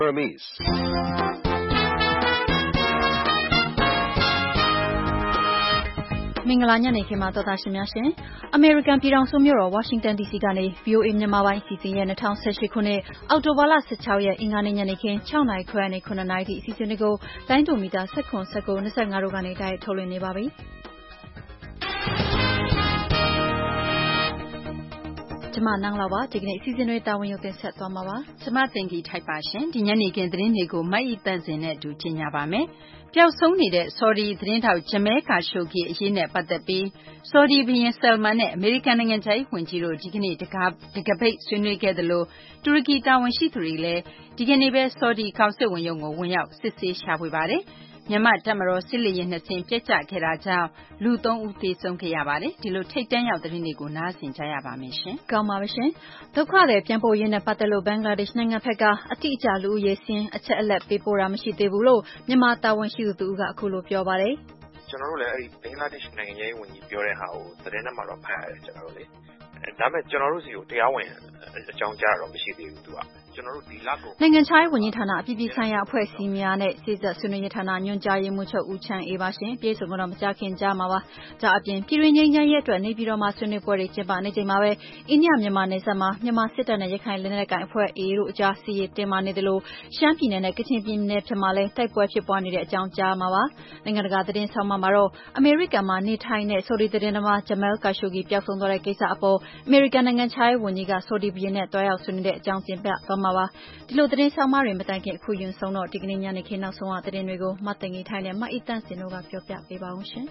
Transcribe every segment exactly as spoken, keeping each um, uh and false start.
Burmese. မင်္ဂလာညနေခင်းမှာတော်သားရှင်များရှင်အမေရိကန်ပြည်ထောင်စုမြို့တော်ဝါရှင်တန် ဒီ စီ ကနေ ဗီအိုအေ မြန်မာပိုင်းအစီအစဉ်ရဲ့၂၀၁၈ခုနှစ်အောက်တိုဘာလ၁၆ရက်အင်္ဂါနေ့ညနေခင်း၆နာရီခွဲနဲ့၇နာရီထိအစီအစဉ်တွေကိုလိုင်းဒိုမီတာ၁၇ ၁၉ ၂၅တို့ကနေတိုက်ထုတ်လွှင့်နေပါပြီ။ကျမနန်းလာပါဒီကနေ့အစီအစဉ်တွေတာဝန်ယူတင်ဆက်သွားမှာပါကျမတင်ကြီးထိုက်ပါရှင်ဒီညနေခင်းသတင်းတွေကိုမိုက်ဤတန့်စင်နဲ့အတူကြီးညာပါမယ်ပျောက်ဆုံးနေတဲ့ဆော်ဒီသတင်းထောက်ဂျမဲကာရှိုဂီအရေးနဲ့ပတ်သက်ပြီးဆော်ဒီဘုရင်ဆယ်လ်မန်နဲ့အမေရိကန်နိုင်ငံခြားရေးဝန်ကြီးတို့ဒီကနေ့တကားတကပိတ်ဆွေးနွေးခဲ့သလိုတူရကီတာဝန်ရှိသူတွေလည်းဒီကနေ့ပဲဆော်ဒီကောင်စစ်ဝန်ရုံးကိုဝင်ရောက်စစ်ဆေးရှာဖွေပါတယ်မြန်မာတပ်မတော်စစ်လေယာဉ်နှစ်စင်းပြက်ကျခဲ့တာကြောင့်လူသုံးဦးသေဆုံးခဲ့ရပါတယ်ဒီလိုထိတ်တန့်ရောက်သတင်းတွေကိုနားဆင်ကြရပါမယ်ရှင်ကောင်းပါပါရှင်ဒုက္ခတွေပြန်ပို့ရင်းနဲ့ပတ်သက်လို့ဘင်္ဂလားဒေ့ရှ်နိုင်ငံဘက်ကအတိအကျလူဦးရေစင်းအချက်အလက်ပေးပို့တာမရှိသေးဘူးလို့မြန်မာတာဝန်ရှိသူတူကအခုလိုပြောပါတယ်ကျွန်တော်တို့လည်းအဲ့ဒီဘင်္ဂလားဒေ့ရှ်နိုင်ငံရေးဝန်ကြီးပြောတဲ့ဟာကိုသတင်းထဲမှာတော့ဖတ်ရတယ်ကျွန်တော်တို့လေဒါပေမဲ့ကျွန်တော်တို့စီကိုတရားဝင်အကြောင်းကြားတော့မရှိသေးဘူးသူကကျွန်တော်တို့ဒီလက်ကိုနိုင်ငံခြားရေးဝန်ကြီးဌာနအပြည်ပြည်ဆိုင်ရာအဖွဲ့အစည်းများနဲ့စေဆက်ဆွေးနွေးရေးဌာနညွှန်ကြားရေးမှူးချုပ်ဦးချမ်းအေးပါရှင်ပြည်စုံကတော့မကြခင်ကြားမှာပါဒါအပြင်ပြည်တွင်းငြိမ်းချမ်းရေးအတွက်နေပြည်တော်မှာဆွေးနွေးပွဲတွေကျင်းပနေချိန်မှာပဲအိန္ဒိယမြန်မာနယ်စပ်မှာမြန်မာစစ်တပ်နဲ့ရခိုင်လက်နက်ကိုင်အဖွဲ့အေအေတို့အကြားစီးရေးတင်မာနေတယ်လို့ရှမ်းပြည်နယ်နဲ့ကချင်ပြည်နယ်ဖြစ်မှာလဲတိုက်ပွဲဖြစ်ပွားနေတဲ့အကြောင်းကြားမှာပါနိုင်ငံတကာသတင်းဆောင်မှာတော့အမေရိကန်မှာနေထိုင်တဲ့ဆော်ဒီသတင်းသမားဂျမဲလ်ကာရှိုဂီပျောက်ဆုံးသွားတဲ့ကိစ္စအပေါ်အမေရိကန်နိုင်ငံခြားရေးဝန်ကြီးကဆော်ဒီဘုရင်နဲ့တွားရောက်ဆွေးနွေးတဲ့အကြောင်းတင်ပြသွားမှာပါဒီလိုသတင်းဆောင်မတွေမတိုင်ခင်အခုယွန်းဆုံးတော့ဒီကနေ့ညနေခင်းနောက်ဆုံးအသတင်းတွေကိုမသိင်္ဂီထိုင်းနဲ့မအီတန့်စင်တို့ကပြောပြပေးပါဦးရှင်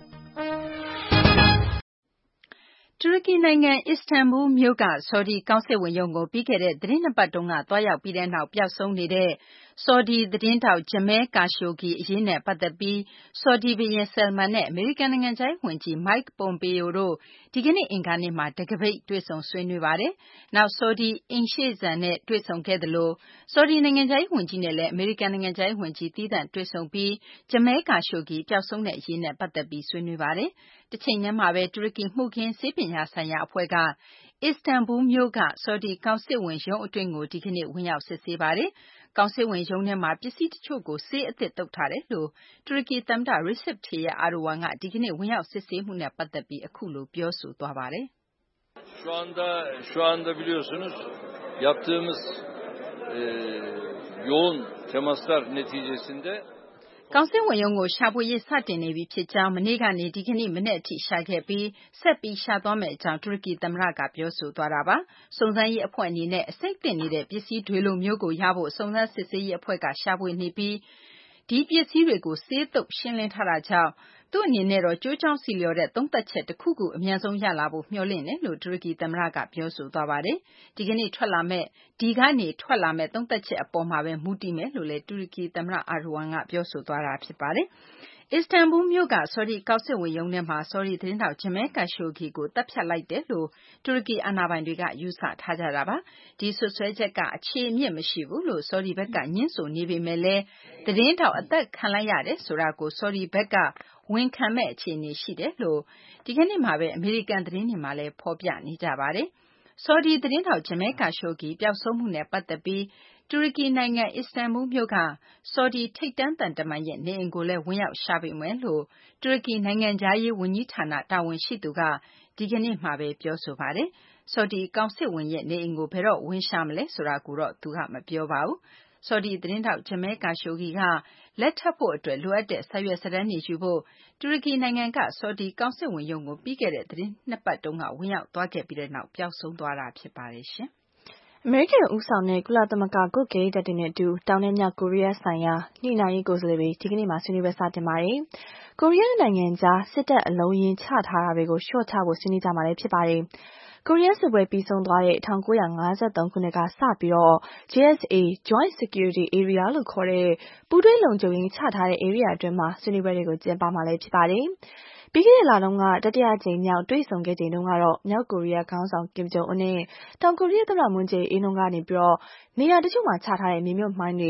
တူရကီနိုင်ငံအစ္စတန်ဘူလ်မြို့ကဆော်ဒီကောင်စစ်ဝန်ရုံးကိုပြီးခဲ့တဲ့သတင်းနှစ်ပတ်တုန်းကတွားရောက်ပြီးတဲ့နောက်ပျောက်ဆုံးနေတဲ့ဆော်ဒီသတင်းထောက်ဂျမဲကာရှိုဂီအရေးနဲ့ပတ်သက်ပြီးဆော်ဒီဘုရင်ဆယ်လ်မန်နဲ့အမေရိကန်နိုင်ငံခြားရေးဝန်ကြီးမိုက်ပွန်ပေယိုတို့ဒီကနေ့အင်္ဂါနေ့မှာတကပိတ်တွေ့ဆုံဆွေးနွေးပါတယ်။နောက်ဆော်ဒီအိမ်ရှေ့စံနဲ့တွေ့ဆုံခဲ့သလိုဆော်ဒီနိုင်ငံခြားရေးဝန်ကြီးနဲ့လည်းအမေရိကန်နိုင်ငံခြားရေးဝန်ကြီးသီးသန့်တွေ့ဆုံပြီးဂျမဲကာရှိုဂီပျောက်ဆုံးတဲ့အရေးနဲ့ပတ်သက်ပြီးဆွေးနွေးပါတယ်။တစ်ချိန်တည်းမှာပဲတူရကီမှုခင်းဆေးပညာဆိုင်ရာအဖွဲ့ကအစ္စတန်ဘူလ်မြို့ကဆော်ဒီကောင်စစ်ဝန်ရုံးအတွင်းကိုဒီကနေ့ဝင်ရောက်စစ်ဆေးပါတယ်။ကောင်စစ်ဝန်ရုံးထဲမှာပစ္စည်းတချို့ကိုဆေးအသစ်တုပ်ထားတယ်လို့တူရကီသမ္မတ Recep Tayyip Erdogan ကဒီကနေ့ဝင်ရောက်စစ်ဆေးမှုနဲ့ပတ်သက်ပြီးအခုလိုပြောဆိုသွားပါတယ်။ Şu anda şu anda biliyorsunuz yaptığımız e, yoğun temaslar neticesinde ကောင်စစ်ဝန်ရုံးကိုရှာဖွေရေးစတင်နေပြီဖြစ်ကြောင်းမနေ့ကနေဒီကနေ့မနေ့အထိရှာခဲ့ပြီးဆက်ပြီးရှာသွားမယ့်အကြောင်းတူရကီသမ္မတကပြောဆိုသွားတာပါစုံစမ်းရေးအဖွဲ့အနေနဲ့အစိတ်တင်နေတဲ့ပစ္စည်းတွေလိုမျိုးကိုရဖို့စုံစမ်းစစ်ဆေးရေးအဖွဲ့ကရှာဖွေနေပြီးဒီပစ္စည်းတွေကိုဆေးသုတ်ရှင်းလင်းထားတာကြောင့်သူ့အနေနဲ့တော့ကြိုးကြောင်းစီလျော်တဲ့သုံးသက်ချက်တစ်ခုခုအမြန်ဆုံးရလာဖို့မျှော်လင့်တယ်လို့တူရကီသမ္မတကပြောဆိုသွားပါတယ်ဒီကနေ့ထွက်လာမဲ့ဒီကနေထွက်လာမဲ့သုံးသက်ချက်အပေါ်မှာပဲမူတည်မယ်လို့လည်းတူရကီသမ္မတအာဒိုဝမ်ကပြောဆိုသွားတာဖြစ်ပါတယ်အစ္စတန်ဘူလ်မြို့ကဆော်ဒီကောင်စစ်ဝန်ရုံးထဲမှာဆော်ဒီသတင်းထောက်ဂျမဲကာရှိုဂီကိုတပ်ဖြတ်လိုက်တယ်လို့တူရကီအာဏာပိုင်တွေကယူဆထားကြတာပါဒီဆွဆွဲချက်ကအခြေအမြစ်မရှိဘူးလို့ဆော်ဒီဘက်ကညှင်းဆိုနေပေမဲ့လည်းသတင်းထောက်အသက်ခံလိုက်ရတယ်ဆိုတာကိုဆော်ဒီဘက်ကဝန်ခံမဲ့အခြေအနေရှိတယ်လို့ဒီကနေ့မှာပဲအမေရိကန်သတင်းတွေမှာလည်းဖော်ပြနေကြပါတယ်ဆော်ဒီသတင်းထောက်ဂျမဲကာရှိုဂီပျောက်ဆုံးမှုနဲ့ပတ်သက်ပြီးတူရကီနိုင်ငံအစ္စတန်ဘူလ်မြို့ကဆော်ဒီထိပ်တန်းသံတမန်ရဲ့နေအိမ်ကိုလည်းဝင်ရောက်ရှာဖွေမယ်လို့တူရကီနိုင်ငံခြားရေးဝန်ကြီးဌာနတာဝန်ရှိသူကဒီကနေ့မှာပဲပြောဆိုပါတယ်ဆော်ဒီကောင်စစ်ဝန်ရဲ့နေအိမ်ကိုဘယ်တော့ဝင်ရှာမလဲဆိုတာကိုတော့သူကမပြောပါဘူးဆော်ဒီသတင်းထောက်ဂျမဲကာရှိုဂီကလက်ထပ်ဖို့အတွက်လိုအပ်တဲ့စာရွက်စာတမ်းတွေယူဖို့တူရကီနိုင်ငံကဆော်ဒီကောင်စစ်ဝန်ရုံးကိုပြီးခဲ့တဲ့သတင်းနှစ်ပတ်တုန်းကဝင်ရောက်သွားခဲ့ပြီးတဲ့နောက်ပျောက်ဆုံးသွားတာဖြစ်ပါတယ်ရှင်အမေရိကန်ဦးဆောင်တဲ့ကုလသမဂ္ဂကွပ်ကဲတပ်တွေနဲ့အတူတောင်နဲ့မြောက်ကိုရီးယားဆိုင်ရာညှိနှိုင်းရေးကိုယ်စားလှယ်တွေဒီကနေ့မှဆွေးနွေးပွဲစတင်ပါတယ်။ကိုရီးယားနိုင်ငံကြားစစ်တပ်အလုံးရင်းချထားတာတွေကိုလျှော့ချဖို့ဆွေးနွေးကြမှာလည်းဖြစ်ပါတယ်။ကိုရီးယားစစ်ပွဲပြီးဆုံးသွားတဲ့၁၉၅၃ခုနှစ်ကစပြီးတော့ ဂျေ အက်စ် အေ Joint Security Area လို့ခေါ်တဲ့ပူးတွဲလုံခြုံရေးချထားတဲ့ area အတွင်းမှာဆွေးနွေးပွဲတွေကိုကျင်းပမှာလည်းဖြစ်ပါတယ်။ပြီးခဲ့တဲ့လတုန်းကတတိယကြိမ်မြောက်တွေ့ဆုံခဲ့ချိန်တုန်းကတော့မြောက်ကိုရီးယားခေါင်းဆောင်ကင်ဂျုံအွန်းနဲ့တောင်ကိုရီးယားသမ္မတမွန်းဂျေအင်းတို့ကနေပြီးတော့နေရာတချို့မှာချထားတဲ့မြေမြုပ်မိုင်းတွေ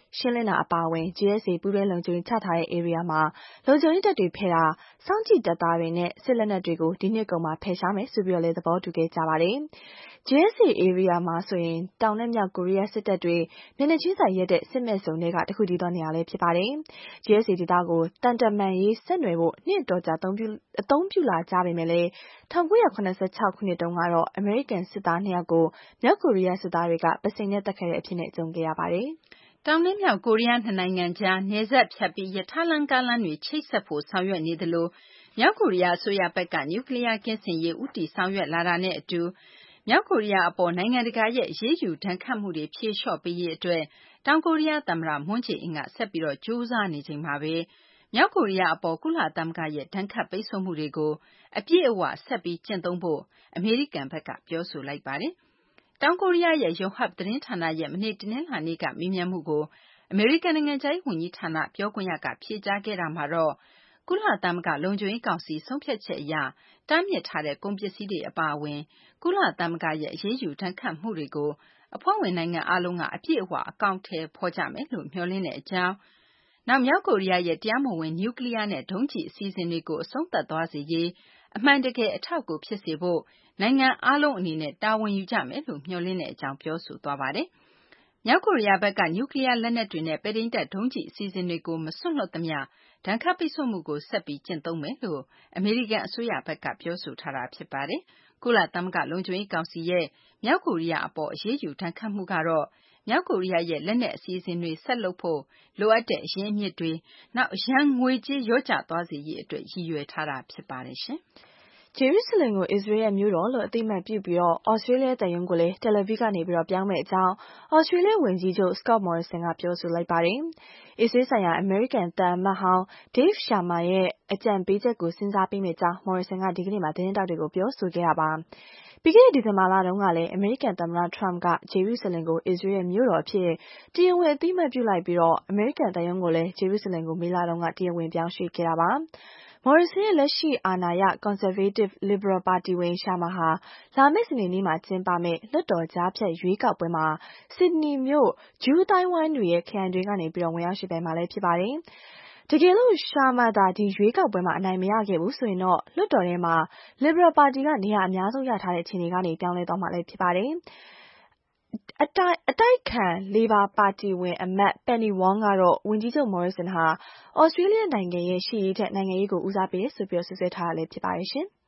ရှင်းလင်းတာအပါအဝင် ဂျီ အက်စ် အေ ပူးတွဲလုံခြုံရေးချထားတဲ့ area မှာလုံခြုံရေးတပ်တွေဖယ်တာစောင့်ကြည့်တပ်သားတွေနဲ့စစ်လက်နက်တွေကိုဒီနှစ်ကုန်မှာဖယ်ရှားမယ်ဆိုပြီးတော့လည်းသဘောတူခဲ့ကြပါတယ်။ ဂျီ အက်စ် အေ area မှာဆိုရင်တောင်နဲ့မြောက်ကိုရီးယားစစ်တပ်တွေမျက်နှာချင်းဆိုင်ရက်တဲ့စစ်မဲ့ဇုံတွေကတစ်ခုတည်းသောနေရာလည်းဖြစ်ပါတယ်။ ဂျီ အက်စ် အေ ဒေသကိုတန်တမန်ရေးဆက်နွယ်ဖို့နှစ်အတော်ကြာအသုံးပြုအသုံးပြုလာကြပေမဲ့လည်း၁၉၇၆ခုနှစ်တုန်းကတော့အမေရိကန်စစ်သားနှစ်ယောက်ကိုမြောက်ကိုရီးယားစစ်သားတွေကပစိန်နဲ့တက်ခဲ့တဲ့အဖြစ်နဲ့ကြုံခဲ့ရပါတယ်။တောင်နဲ့မြောက်ကိုရီးယားနှစ်နိုင်ငံကြားနယ်စပ်ဖြတ်ပြီးရထားလမ်းကားလမ်းတွေချိတ်ဆက်ဖို့ဆောင်ရွက်နေသလိုမြောက်ကိုရီးယားအစိုးရဘက်ကနျူကလ িয়ার ကင်းစင်ရေးဦးတည်ဆောင်ရွက်လာတာနဲ့အတူမြောက်ကိုရီးယားအပေါ်နိုင်ငံတကာရဲ့အရေးယူဒဏ်ခတ်မှုတွေဖြေလျှော့ပေးရေးအတွက်တောင်ကိုရီးယားသမ္မတမွန်းဂျေအင်းကဆက်ပြီးကြိုးစားနေချိန်မှာပဲမြောက်ကိုရီးယားအပေါ်ကုလသမဂ္ဂရဲ့ဒဏ်ခတ်ပိတ်ဆို့မှုတွေကိုအပြည့်အဝဆက်ပြီးကျင့်သုံးဖို့အမေရိကန်ဘက်ကပြောဆိုလိုက်ပါတယ်။တောင်ကိုရီးယားရဲ့ Yonhap သတင်းဌာနရဲ့မနေ့တနင်္လာနေ့ကမေးမြန်းမှုကိုအမေရိကန်နိုင်ငံခြားရေးဝန်ကြီးဌာနပြောခွင့်ရကဖြေကြားခဲ့တာမှာတော့ကုလသမဂ္ဂလုံခြုံရေးကောင်စီဆုံးဖြတ်ချက်အရတားမြစ်ထားတဲ့ကုန်ပစ္စည်းတွေအပါအဝင်ကုလသမဂ္ဂရဲ့အရေးယူဒဏ်ခတ်မှုတွေကိုအဖွဲ့ဝင်နိုင်ငံအားလုံးကအပြည့်အဝအကောင်အထည်ဖော်ကြမယ်လို့မျှော်လင့်တဲ့အကြောင်းနောက်မြောက်ကိုရီးယားရဲ့တရားမဝင်နျူကလ িয়ার နဲ့ဒုံးကျည်အစီအစဉ်တွေကိုအဆုံးသတ်သွားစေရေးအမှန်တကယ်အထောက်အကူဖြစ်စေဖို့နိုင်ငံအားလုံးအနေနဲ့တာဝန်ယူကြမယ်လို့မျှော်လင့်တဲ့အကြောင်းပြောဆိုသွားပါတယ်။မြောက်ကိုရီးယားဘက်ကနျူကလ িয়ার လက်နက်တွေနဲ့ပဲ့ထိန်းတပ်ဒုံးကျည်အစီအစဉ်တွေကိုမစွန့်လွှတ်သမျှဒဏ်ခတ်ပိတ်ဆို့မှုကိုဆက်ပြီးကျင့်သုံးမယ်လို့အမေရိကန်အစိုးရဘက်ကပြောဆိုထားတာဖြစ်ပါတယ်။ကုလသမဂ္ဂလုံခြုံရေးကောင်စီရဲ့မြောက်ကိုရီးယားအပေါ်အရေးယူဒဏ်ခတ်မှုကတော့မြောက်ကိုရီးယားရဲ့လက်နက်အစီအစဉ်တွေဆက်လုပ်ဖို့လိုအပ်တဲ့အရင်းအမြစ်တွေနောက်ရန်ငွေကြေးလျော့ကျသွားစေရေးအတွက်ရည်ရွယ်ထားတာဖြစ်ပါတယ်ရှင်။ဂျေရုဆလင်ကိုအစ္စရေးရဲ့မြို့တော်လို့အသိအမှတ်ပြုပြီးတော့ဩစတြေးလျသံရုံးကိုလည်းတယ်လီဗီကနေပြီးတော့ပြောင်းမဲ့အကြောင်းဩစတြေးလျဝန်ကြီးချုပ် Scott Morrison ကပြောဆိုလိုက်ပါတယ်။အစ္စရေးဆိုင်ရာအမေရိကန်သံအမတ်ဟောင်း Dave Sharma ရဲ့အကြံပေးချက်ကိုစဉ်းစားပေးမယ့်အကြောင်း Morrison ကဒီကနေ့မှာသတင်းတောက်တွေကိုပြောဆိုခဲ့တာပါ။ပြီးခဲ့တဲ့ဒီဇင်ဘာလတုန်းကလည်းအမေရိကန်သမ္မတ Trump ကဂျေရုဆလင်ကိုအစ္စရေးရဲ့မြို့တော်အဖြစ်တရားဝင်အသိအမှတ်ပြုလိုက်ပြီးတော့အမေရိကန်သံရုံးကိုလည်းဂျေရုဆလင်ကိုမေလတုန်းကတရားဝင်ပြောင်းရွှေ့ခဲ့တာပါ။ Morrison ရဲ့လက်ရှိအာဏာရ Conservative Liberal ပါတီဝင် Sharma ဟာလာမယ့်စနေနေ့မှာကျင်းပမယ့်လွှတ်တော်ကြားဖြတ်ရွေးကောက်ပွဲမှာ Sydney မြို့ဂျူးတိုင်းဝိုင်းတွေရဲ့ခရိုင်တွေကနေပြီးတော့ဝင်ရောက်ယှဉ်ပြိုင်မှာလည်းဖြစ်ပါတယ်။တကယ်လို့ Sharma သာဒီရွေးကောက်ပွဲမှာအနိုင်မရခဲ့ဘူးဆိုရင်တော့လွှတ်တော်ထဲမှာ Liberal ပါတီကနေရာအများဆုံးရထားတဲ့အခြေအနေကနေပြောင်းလဲသွားမှာလည်းဖြစ်ပါတယ်။အတိုက်အတိုက်ခံ Labor ပါတီဝင်အမတ် Penny Wong ကတော့ဝန်ကြီးချုပ် Morrison ဟာဩစတြေးလျနိုင်ငံရဲ့ရှေ့ရေးထက်နိုင်ငံရေးကိုဦးစားပေးတယ်ဆိုပြီးဆွဆွဲထားတာလည်းဖြစ်ပါတယ်ရှင်။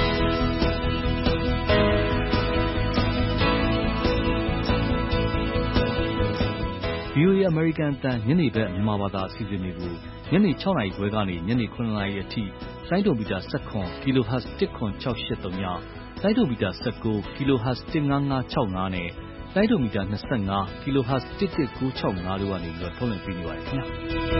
ဗွီအိုအေ American အသံညနေဘက်မြန်မာဘာသာအစီအစဉ်တွေကိုညနေ၆နာရီခွဲကနေညနေ၇နာရီအထိလိုင်းဒိုမီတာ၁၇ kilohertz တစ်ခွန်၆၈၃ညလိုင်းဒိုမီတာ၁၉ kilohertz တစ်၅၅၆၅နဲ့လိုင်းဒိုမီတာ၂၅ kilohertz တစ်တစ်၉၆၅တို့ကနေပြီးတော့ထုတ်လွှင့်ပေးနေပါတယ်ခင်ဗျာ။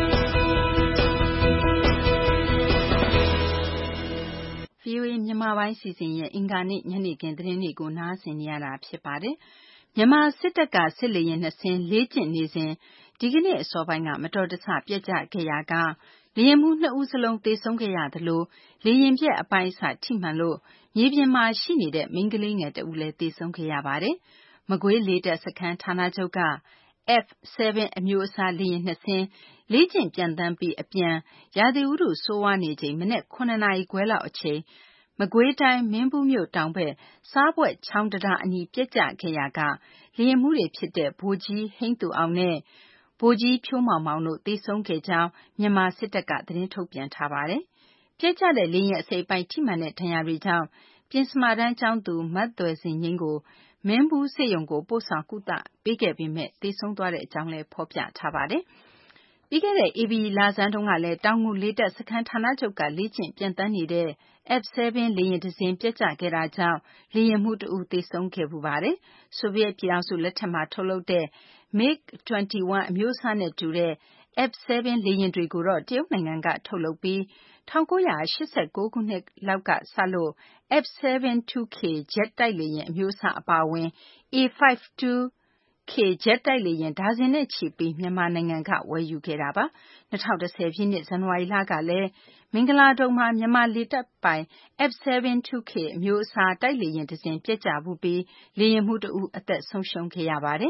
ဗွီအိုအေမြန်မာပိုင်းစီစဉ်ရဲ့အင်္ဂါနေ့ညနေခင်းသတင်းတွေကိုနားဆင်နေရတာဖြစ်ပါတယ်။မြန်မာစစ်တပ်ကစစ်လေယာဉ်နှစ်စင်းလေ့ကျင့်နေစဉ်ဒီကနေ့အစောပိုင်းကမတော်တဆပျက်ကျခဲ့ရာကလေယာဉ်မှူးနှစ်ဦးစလုံးသေဆုံးခဲ့ရသလိုလေယာဉ်ပျက်အပိုင်းအစထိမှန်လို့မြေပြင်မှာရှိနေတဲ့မိန်းကလေးငယ်တဦးလည်းသေဆုံးခဲ့ရပါတယ်။မကွေးလေတပ်စခန်းဌာနချုပ်က F 7 အမျိုးအစားလေယာဉ်နှစ်စင်းလေ့ကျင့်ပျံသန်းပြီးအပြန်ရာသီဥတုဆိုးဝါးနေချိန်မနက်၇နာရီခွဲလောက်အချိန်မကွေးတိုင်းမင်းဘူးမြို့တောင်ဘက်စားပွက်ချောင်းတံတားအနီးပျက်ကျခဲ့ရာကလေယာဉ်မှူးတွေဖြစ်တဲ့ဗိုလ်ကြီးဟိန်းသူအောင်နဲ့ဗိုလ်ကြီးဖြိုးမောင်မောင်တို့သေဆုံးခဲ့ကြောင်းမြန်မာစစ်တပ်ကသတင်းထုတ်ပြန်ထားပါတယ်။ပျက်ကျတဲ့လေယာဉ်အစိတ်အပိုင်းထိမှန်တဲ့ဒဏ်ရာတွေကြောင့်ပဉ္စမတန်းကျောင်းသူမသွယ်စင်ငိမ့်ကိုမင်းဘူးဆေးရုံကိုပို့ဆောင်ကုသပေးခဲ့ပေမဲ့သေဆုံးသွားတဲ့အကြောင်းလည်းဖော်ပြထားပါတယ်။ပြီးခဲ့တဲ့ဧပြီလဆန်းတုန်းကလည်းတောင်ငူလေတပ်စခန်းဌာနချုပ်ကလေ့ကျင့်ပျံသန်းနေတဲ့ F 7 လေယာဉ်တစ်စင်းပျက်ကျခဲ့တာကြောင့်လေယာဉ်မှူးတဦးသေဆုံးခဲ့ဖူးပါတယ်။ဆိုဗီယက်ပြည်ထောင်စုလက်ထက်မှာထုတ်လုပ်တဲ့ MiG ၂၁ အမျိုးအစားနဲ့တူတဲ့ F 7 လေယာဉ်တွေကိုတော့တရုတ်နိုင်ငံကထုတ်လုပ်ပြီး၁၉၈၉ ခုနှစ်လောက်ကစလို့ F 7 two K ဂျက်တိုက်လေယာဉ်အမျိုးအစားအပါအဝင် A ၅ two K ဂျက်တိုက်လေယာဉ်ဒါဇင်နဲ့ချီပြီးမြန်မာနိုင်ငံကဝယ်ယူခဲ့တာပါ။၂၀၁၀ပြည့်နှစ်ဇန်နဝါရီလကလည်းမင်္ဂလာဒုံမှာမြန်မာလေတပ်ပိုင် F 7 two K အမျိုးအစားတိုက်လေယာဉ်တစ်စင်းပျက်ကျဖူးပြီးလေယာဉ်မှူးတဦးအသက်ဆုံးရှုံးခဲ့ရပါတယ်။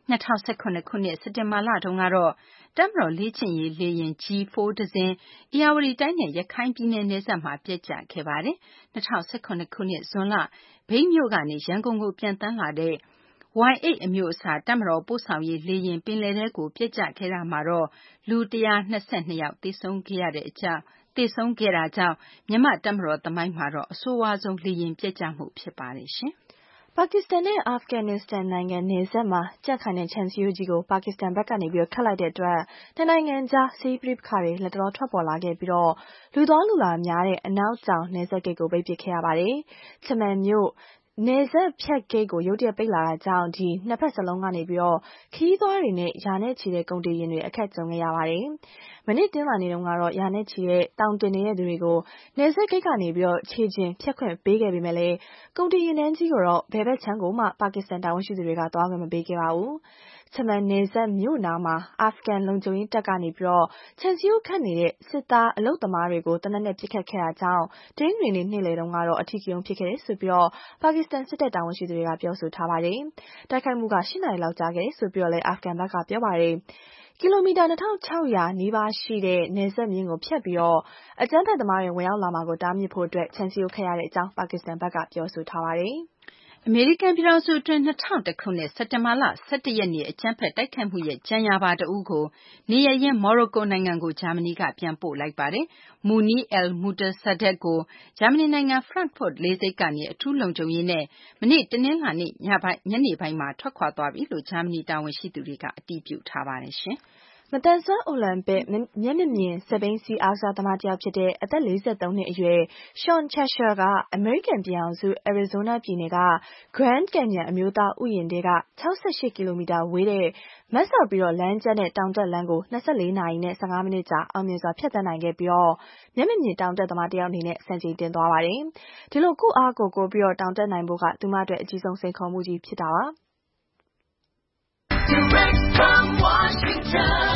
၂၀၁၇ ခုနှစ်စက်တင်ဘာလတုန်းကတော့တပ်မတော်လေ့ကျင့်ရေးလေယာဉ် G ဖိုး တစင်းဧရာဝတီတိုင်းနဲ့ရခိုင်ပြည်နယ်နယ်စပ်မှာပျက်ကျခဲ့ပါတယ်။၂၀၁၇ ခုနှစ်ဇွန်လမြိတ်မြို့ကနေရန်ကုန်ကိုပျံသန်းလာတဲ့ Y အိတ် အမျိုးအစားတပ်မတော်ပို့ဆောင်ရေးလေယာဉ်ပင်လယ်ထဲကိုပျက်ကျခဲ့တာမှာတော့လူ ၁၂၂ ယောက်သေဆုံးခဲ့ရတဲ့အကြောင်းသေဆုံးခဲ့တာကြောင့်မြန်မာ့တပ်မတော်သမိုင်းမှာတော့အဆိုးဝါးဆုံးလေယာဉ်ပျက်ကျမှုဖြစ်ပါတယ်ရှင်။ပါကစ္စတန်နဲ့အာဖဂန်နစ္စတန်နိုင်ငံနယ်စပ်မှာကြံ့ခိုင်တဲ့ခြံစည်းရိုးကြီးကိုပါကစ္စတန်ဘက်ကနေပြီးခတ်လိုက်တဲ့အတွက်နှစ်နိုင်ငံကြားစစ်ရေးပဋိပက္ခတွေလက်တလောထွက်ပေါ်လာခဲ့ပြီးတော့လူသွားလူလာများတဲ့အနောက်တောင်နယ်စပ်ဂိတ်ကိုပိတ်ပစ်ခဲ့ရပါတယ်။ချမန်မြို့နယ်စပ်ဖြတ်ဂိတ်ကိုရုတ်တရက်ပိတ်လာတာကြောင့်ဒီနှစ်ဖက်စလုံးကနေပြီးတော့ခရီးသွားတွေနဲ့ယာနဲ့ချီတဲ့ကုန်တင်ယာဉ်တွေအခက်ကြုံခဲ့ရပါတယ်။မနေ့တင်းလာနေတုန်းကတော့ယာနဲ့ချီတဲ့တောင်တင်နေတဲ့သူတွေကိုနယ်စပ်ဂိတ်ကနေပြီးတော့ခြေကျင်ဖြတ်ခွင့်ပေးခဲ့ပေမဲ့လည်းကုန်တင်ယာဉ်တန်းကြီးကိုတော့ဘယ်ဘက်ချမ်းကိုမှပါကစ္စတန်တာဝန်ရှိသူတွေကသွားခွင့်မပေးခဲ့ပါဘူး။ချမန်နယ်စပ်မြို့နာမှာအာဖဂန်လုံခြုံရေးတပ်ကနေပြီးတော့ခြံစည်းရိုးခတ်နေတဲ့စစ်သားအလုပ်သမားတွေကိုတနက်နဲ့ပစ်ခတ်ခဲ့တာကြောင့်တင်းတွေနေနေ့လေတုန်းကတော့အထီးကရုံဖြစ်ခဲ့တယ်ဆိုပြီးတော့ပါကစ္စတန်စစ်တပ်တာဝန်ရှိသူတွေကပြောဆိုထားပါတယ်။တိုက်ခိုက်မှုက၈နာရီလောက်ကြာခဲ့တယ်ဆိုပြီးတော့လည်းအာဖဂန်ဘက်ကပြောပါတယ်။ကီလိုမီတာ၂၆၀၀နီးပါးရှိတဲ့နယ်စပ်မျဉ်းကိုဖြတ်ပြီးတော့အကြမ်းဖက်သမားတွေဝင်ရောက်လာမှာကိုတားမြစ်ဖို့အတွက်ခြံစည်းရိုးခတ်ရတဲ့အကြောင်းပါကစ္စတန်ဘက်ကပြောဆိုထားပါတယ်။အမေရိကန်ပြည်ထောင်စုအတွင်း၂၀၀၁ခုနှစ်စက်တင်ဘာလ၁၁ရက်နေ့အကြမ်းဖက်တိုက်ခိုက်မှုရဲ့ကြံရာပါတဦးကိုနေရပ်ရင်းမော်ရိုကိုနိုင်ငံကိုဂျာမနီကပြန်ပို့လိုက်ပါတယ်။ Mouni El Mutasaddiq ကိုဂျာမနီနိုင်ငံ Frankfurt လေဆိပ်ကနေအထူးလုံခြုံရေးနဲ့မနေ့တနင်္လာနေ့ညပိုင်းညနေပိုင်းမှာထွက်ခွာသွားပြီလို့ဂျာမနီတာဝန်ရှိသူတွေကအတည်ပြုထားပါတယ်ရှင်။မသန်စွမ်းအိုလံပစ်မျက်မမြင်စက်ဘီးစီးအားကစားသမားတယောက်ဖြစ်တဲ့အသက်၄၃နှစ်အရွယ် Sean Cheshire ကအမေရိကန်ပြည်ထောင်စုအရီဇိုးနားပြည်နယ်က Grand Canyon အမျိုးသားဥယျာဉ်ထဲက၆၈ကီလိုမီတာဝေးတဲ့မတ်စောက်ပြီးတော့လမ်းကျန်းတဲ့တောင်တက်လမ်းကို၂၄နာရီနဲ့၁၅မိနစ်ကြာအောင်မြင်စွာဖြတ်သန်းနိုင်ခဲ့ပြီးတော့မျက်မမြင်တောင်တက်သမားတယောက်အနေနဲ့စံချိန်တင်သွားပါတယ်။ဒီလိုကိုယ့်အားကိုယ်ကိုပြီးတော့တောင်တက်နိုင်ဖို့ကသူမအတွက်အကြီးဆုံးစိန်ခေါ်မှုကြီးဖြစ်တာပါ။ Direct from Washington,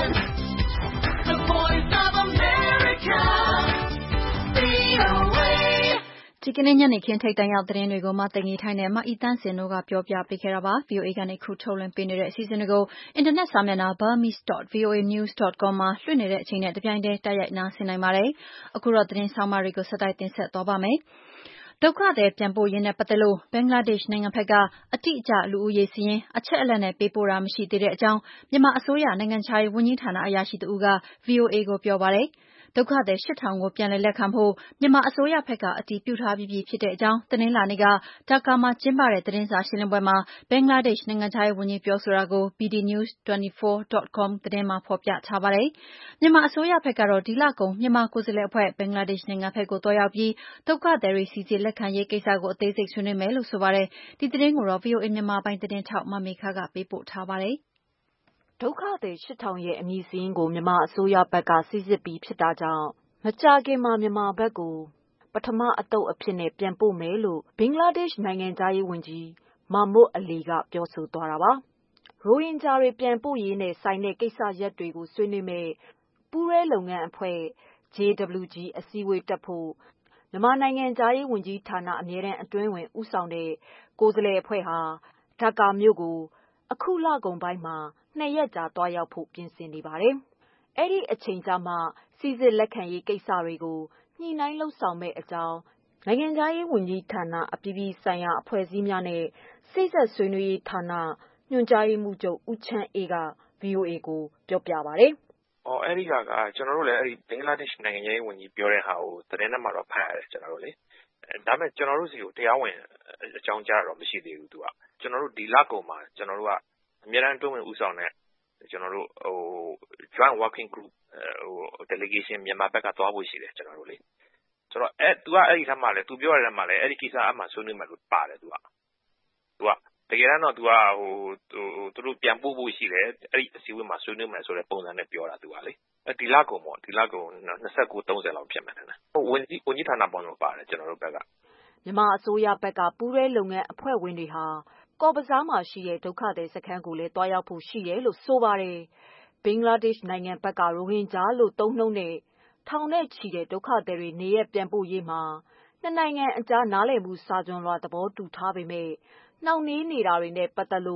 the voice of America, ဗွီအိုအေဒီကနေ့ညနေခင်းထိပ်တန်းရောက်သတင်းတွေကိုမသိင်္ဂီထိုင်းနဲ့မအီတန်းစင်တို့ကပြောပြပေးခဲ့တာပါ။ ဗွီအိုအေကနေခုထုတ်လွှင့်ပေးနေတဲ့အစီအစဉ်တွေကိုအင်တာနက်စာမျက်နှာ burmese dot voa news dot com မှာလွှင့်နေတဲ့အချိန်နဲ့တပြိုင်တည်းတိုက်ရိုက်နားဆင်နိုင်ပါတယ်။အခုတော့သတင်းဆောင်မတွေကိုဆက်တိုက်တင်ဆက်သွားပါမယ်။ဒုက္ခသည်ပြန်ပို့ရေးနဲ့ပတ်သက်လို့ဘင်္ဂလားဒေ့ရှ်နိုင်ငံဘက်ကအတိအကျလူဦးရေစာရင်းအချက်အလက်နဲ့ပေးပို့တာမရှိသေးတဲ့အကြောင်းမြန်မာအစိုးရနိုင်ငံခြားရေးဝန်ကြီးဌာနအရာရှိတဦးက ဗွီအိုအေကိုပြောပါတယ်။ဒုက္ခသည်၈ထောင်ကိုပြန်လည်လက်ခံဖို့မြန်မာအစိုးရဘက်ကအတည်ပြုထားပြီးဖြစ်တဲ့အကြောင်းတနင်္လာနေ့ကဒါကာမှာကျင်းပတဲ့သတင်းစာရှင်းလင်းပွဲမှာဘင်္ဂလားဒေ့ရှ်နိုင်ငံခြားရေးဝန်ကြီးပြောဆိုတာကို ဘီ ဒီ News ၂၄ dot com သတင်းမှာဖော်ပြထားပါတယ်။မြန်မာအစိုးရဘက်ကတော့ဒီလကုန်မြန်မာကိုယ်စားလှယ်အဖွဲ့ဘင်္ဂလားဒေ့ရှ်နိုင်ငံဘက်ကိုသွားရောက်ပြီးဒုက္ခသည်တွေစီစစ်လက်ခံရေးကိစ္စကိုအသေးစိတ်ဆွေးနွေးမယ်လို့ဆိုပါတယ်။ဒီသတင်းကိုတော့ဗွီအိုအေမြန်မာပိုင်းသတင်းထောက်မမေခကပေးပို့ထားပါတယ်။ဒုက္ခသည်၈ထောင်ရဲ့အမည်စာရင်းကိုမြန်မာအစိုးရဘက်ကစိစစ်ပြီးဖြစ်တာကြောင့်မကြာခင်မှာမြန်မာဘက်ကိုပထမအသုတ်အဖြစ်နဲ့ပြန်ပို့မယ်လို့ဘင်္ဂလားဒေ့ရှ်နိုင်ငံခြားရေးဝန်ကြီးမာမွတ်အလီကပြောဆိုသွားတာပါ။ရိုဟင်ဂျာတွေပြန်ပို့ရေးနဲ့ဆိုင်တဲ့ကိစ္စရပ်တွေကိုဆွေးနွေးမယ့်ပူးတွဲလုပ်ငန်းအဖွဲ့ ဂျေဒဗလျူဂျီ အစည်းအဝေးတက်ဖို့မြန်မာနိုင်ငံခြားရေးဝန်ကြီးဌာနအမြဲတမ်းအတွင်းဝန်ဦးဆောင်တဲ့ကိုယ်စားလှယ်အဖွဲ့ဟာဒါကာမြို့ကိုအခုလကုန်ပိုင်းမှာနှစ်ရက်ကြာသွားရောက်ဖို့ပြင်ဆင်နေပါတယ်။အဲ့ဒီအချိန်ကျမှစိစစ်လက်ခံရေးကိစ္စတွေကိုညှိနှိုင်းလုပ်ဆောင်မယ့်အကြောင်းနိုင်ငံခြားရေးဝန်ကြီးဌာနအပြည်ပြည်ဆိုင်ရာအဖွဲ့အစည်းများနဲ့စိတ်ဆက်ဆွေးနွေးရေးဌာနညွှန်ကြားရေးမှူးချုပ်ဦးချမ်းအေးက ဗွီအိုအေကိုပြောပြပါတယ်။အော်အဲ့ဒီကကကျွန်တော်တို့လည်းအဲ့ဒီဘင်္ဂလားဒေ့ရှ်နိုင်ငံရေးဝန်ကြီးပြောတဲ့ဟာကိုသတင်းထဲမှာတော့ဖတ်ရတယ်ကျွန်တော်တို့လေဒါပေမဲ့ကျွန်တော်တို့စီကိုတရားဝင်အကြောင်းကြားတော့မရှိသေးဘူးသူကကျွန်တော်တို့ဒီလကုန်မှာကျွန်တော်တို့ကအများအားတွန်းဝင်ဦးဆောင်တဲ့ကျွန်တော်တို့ဟို joint working group ဟို delegation မြန်မာဘက်ကသွားဖို့ရှိတယ်ကျွန်တော်တို့လေဆိုတော့အဲ तू ကအဲ့ဒီထက်မှလဲ तू ပြောရတဲ့မှာလဲအဲ့ဒီကိစ္စအမှဆွေးနွေးမယ်လို့ပါတယ် तू က तू ကတကယ်တော့ तू ကဟိုဟိုသူတို့ပြန်ပို့ဖို့ရှိတယ်အဲ့ဒီအစည်းအဝေးမှာဆွေးနွေးမယ်ဆိုတဲ့ပုံစံနဲ့ပြောတာ तू ကလေဒီလကုန်ပေါ့ဒီလကုန်၂၉ ၃၀လောက်ဖြစ်မယ်ထင်တယ်ဟိုဝန်ကြီးဝန်ကြီးဌာနပေါင်းလို့ပါတယ်ကျွန်တော်တို့ဘက်ကမြန်မာအစိုးရဘက်ကပူးတွဲလုပ်ငန်းအဖွဲ့ဝင်တွေဟာကော့ဘဇားမှာရှိတဲ့ဒုက္ခသည်စခန်းကိုလည်းတွားရောက်ဖို့ရှိတယ်လို့ဆိုပါတယ်။ဘင်္ဂလားဒေ့ရှ်နိုင်ငံဘက်ကရိုဟင်ဂျာလို့သုံးနှုန်းတဲ့ထောင်နဲ့ချီတဲ့ဒုက္ခသည်တွေနေရပြန်ပို့ရေးမှာနှစ်နိုင်ငံအကြားနားလည်မှုစာချွန်လွှာသဘောတူထားပေမဲ့နှောင့်နှေးနေတာတွေနဲ့ပတ်သက်လို့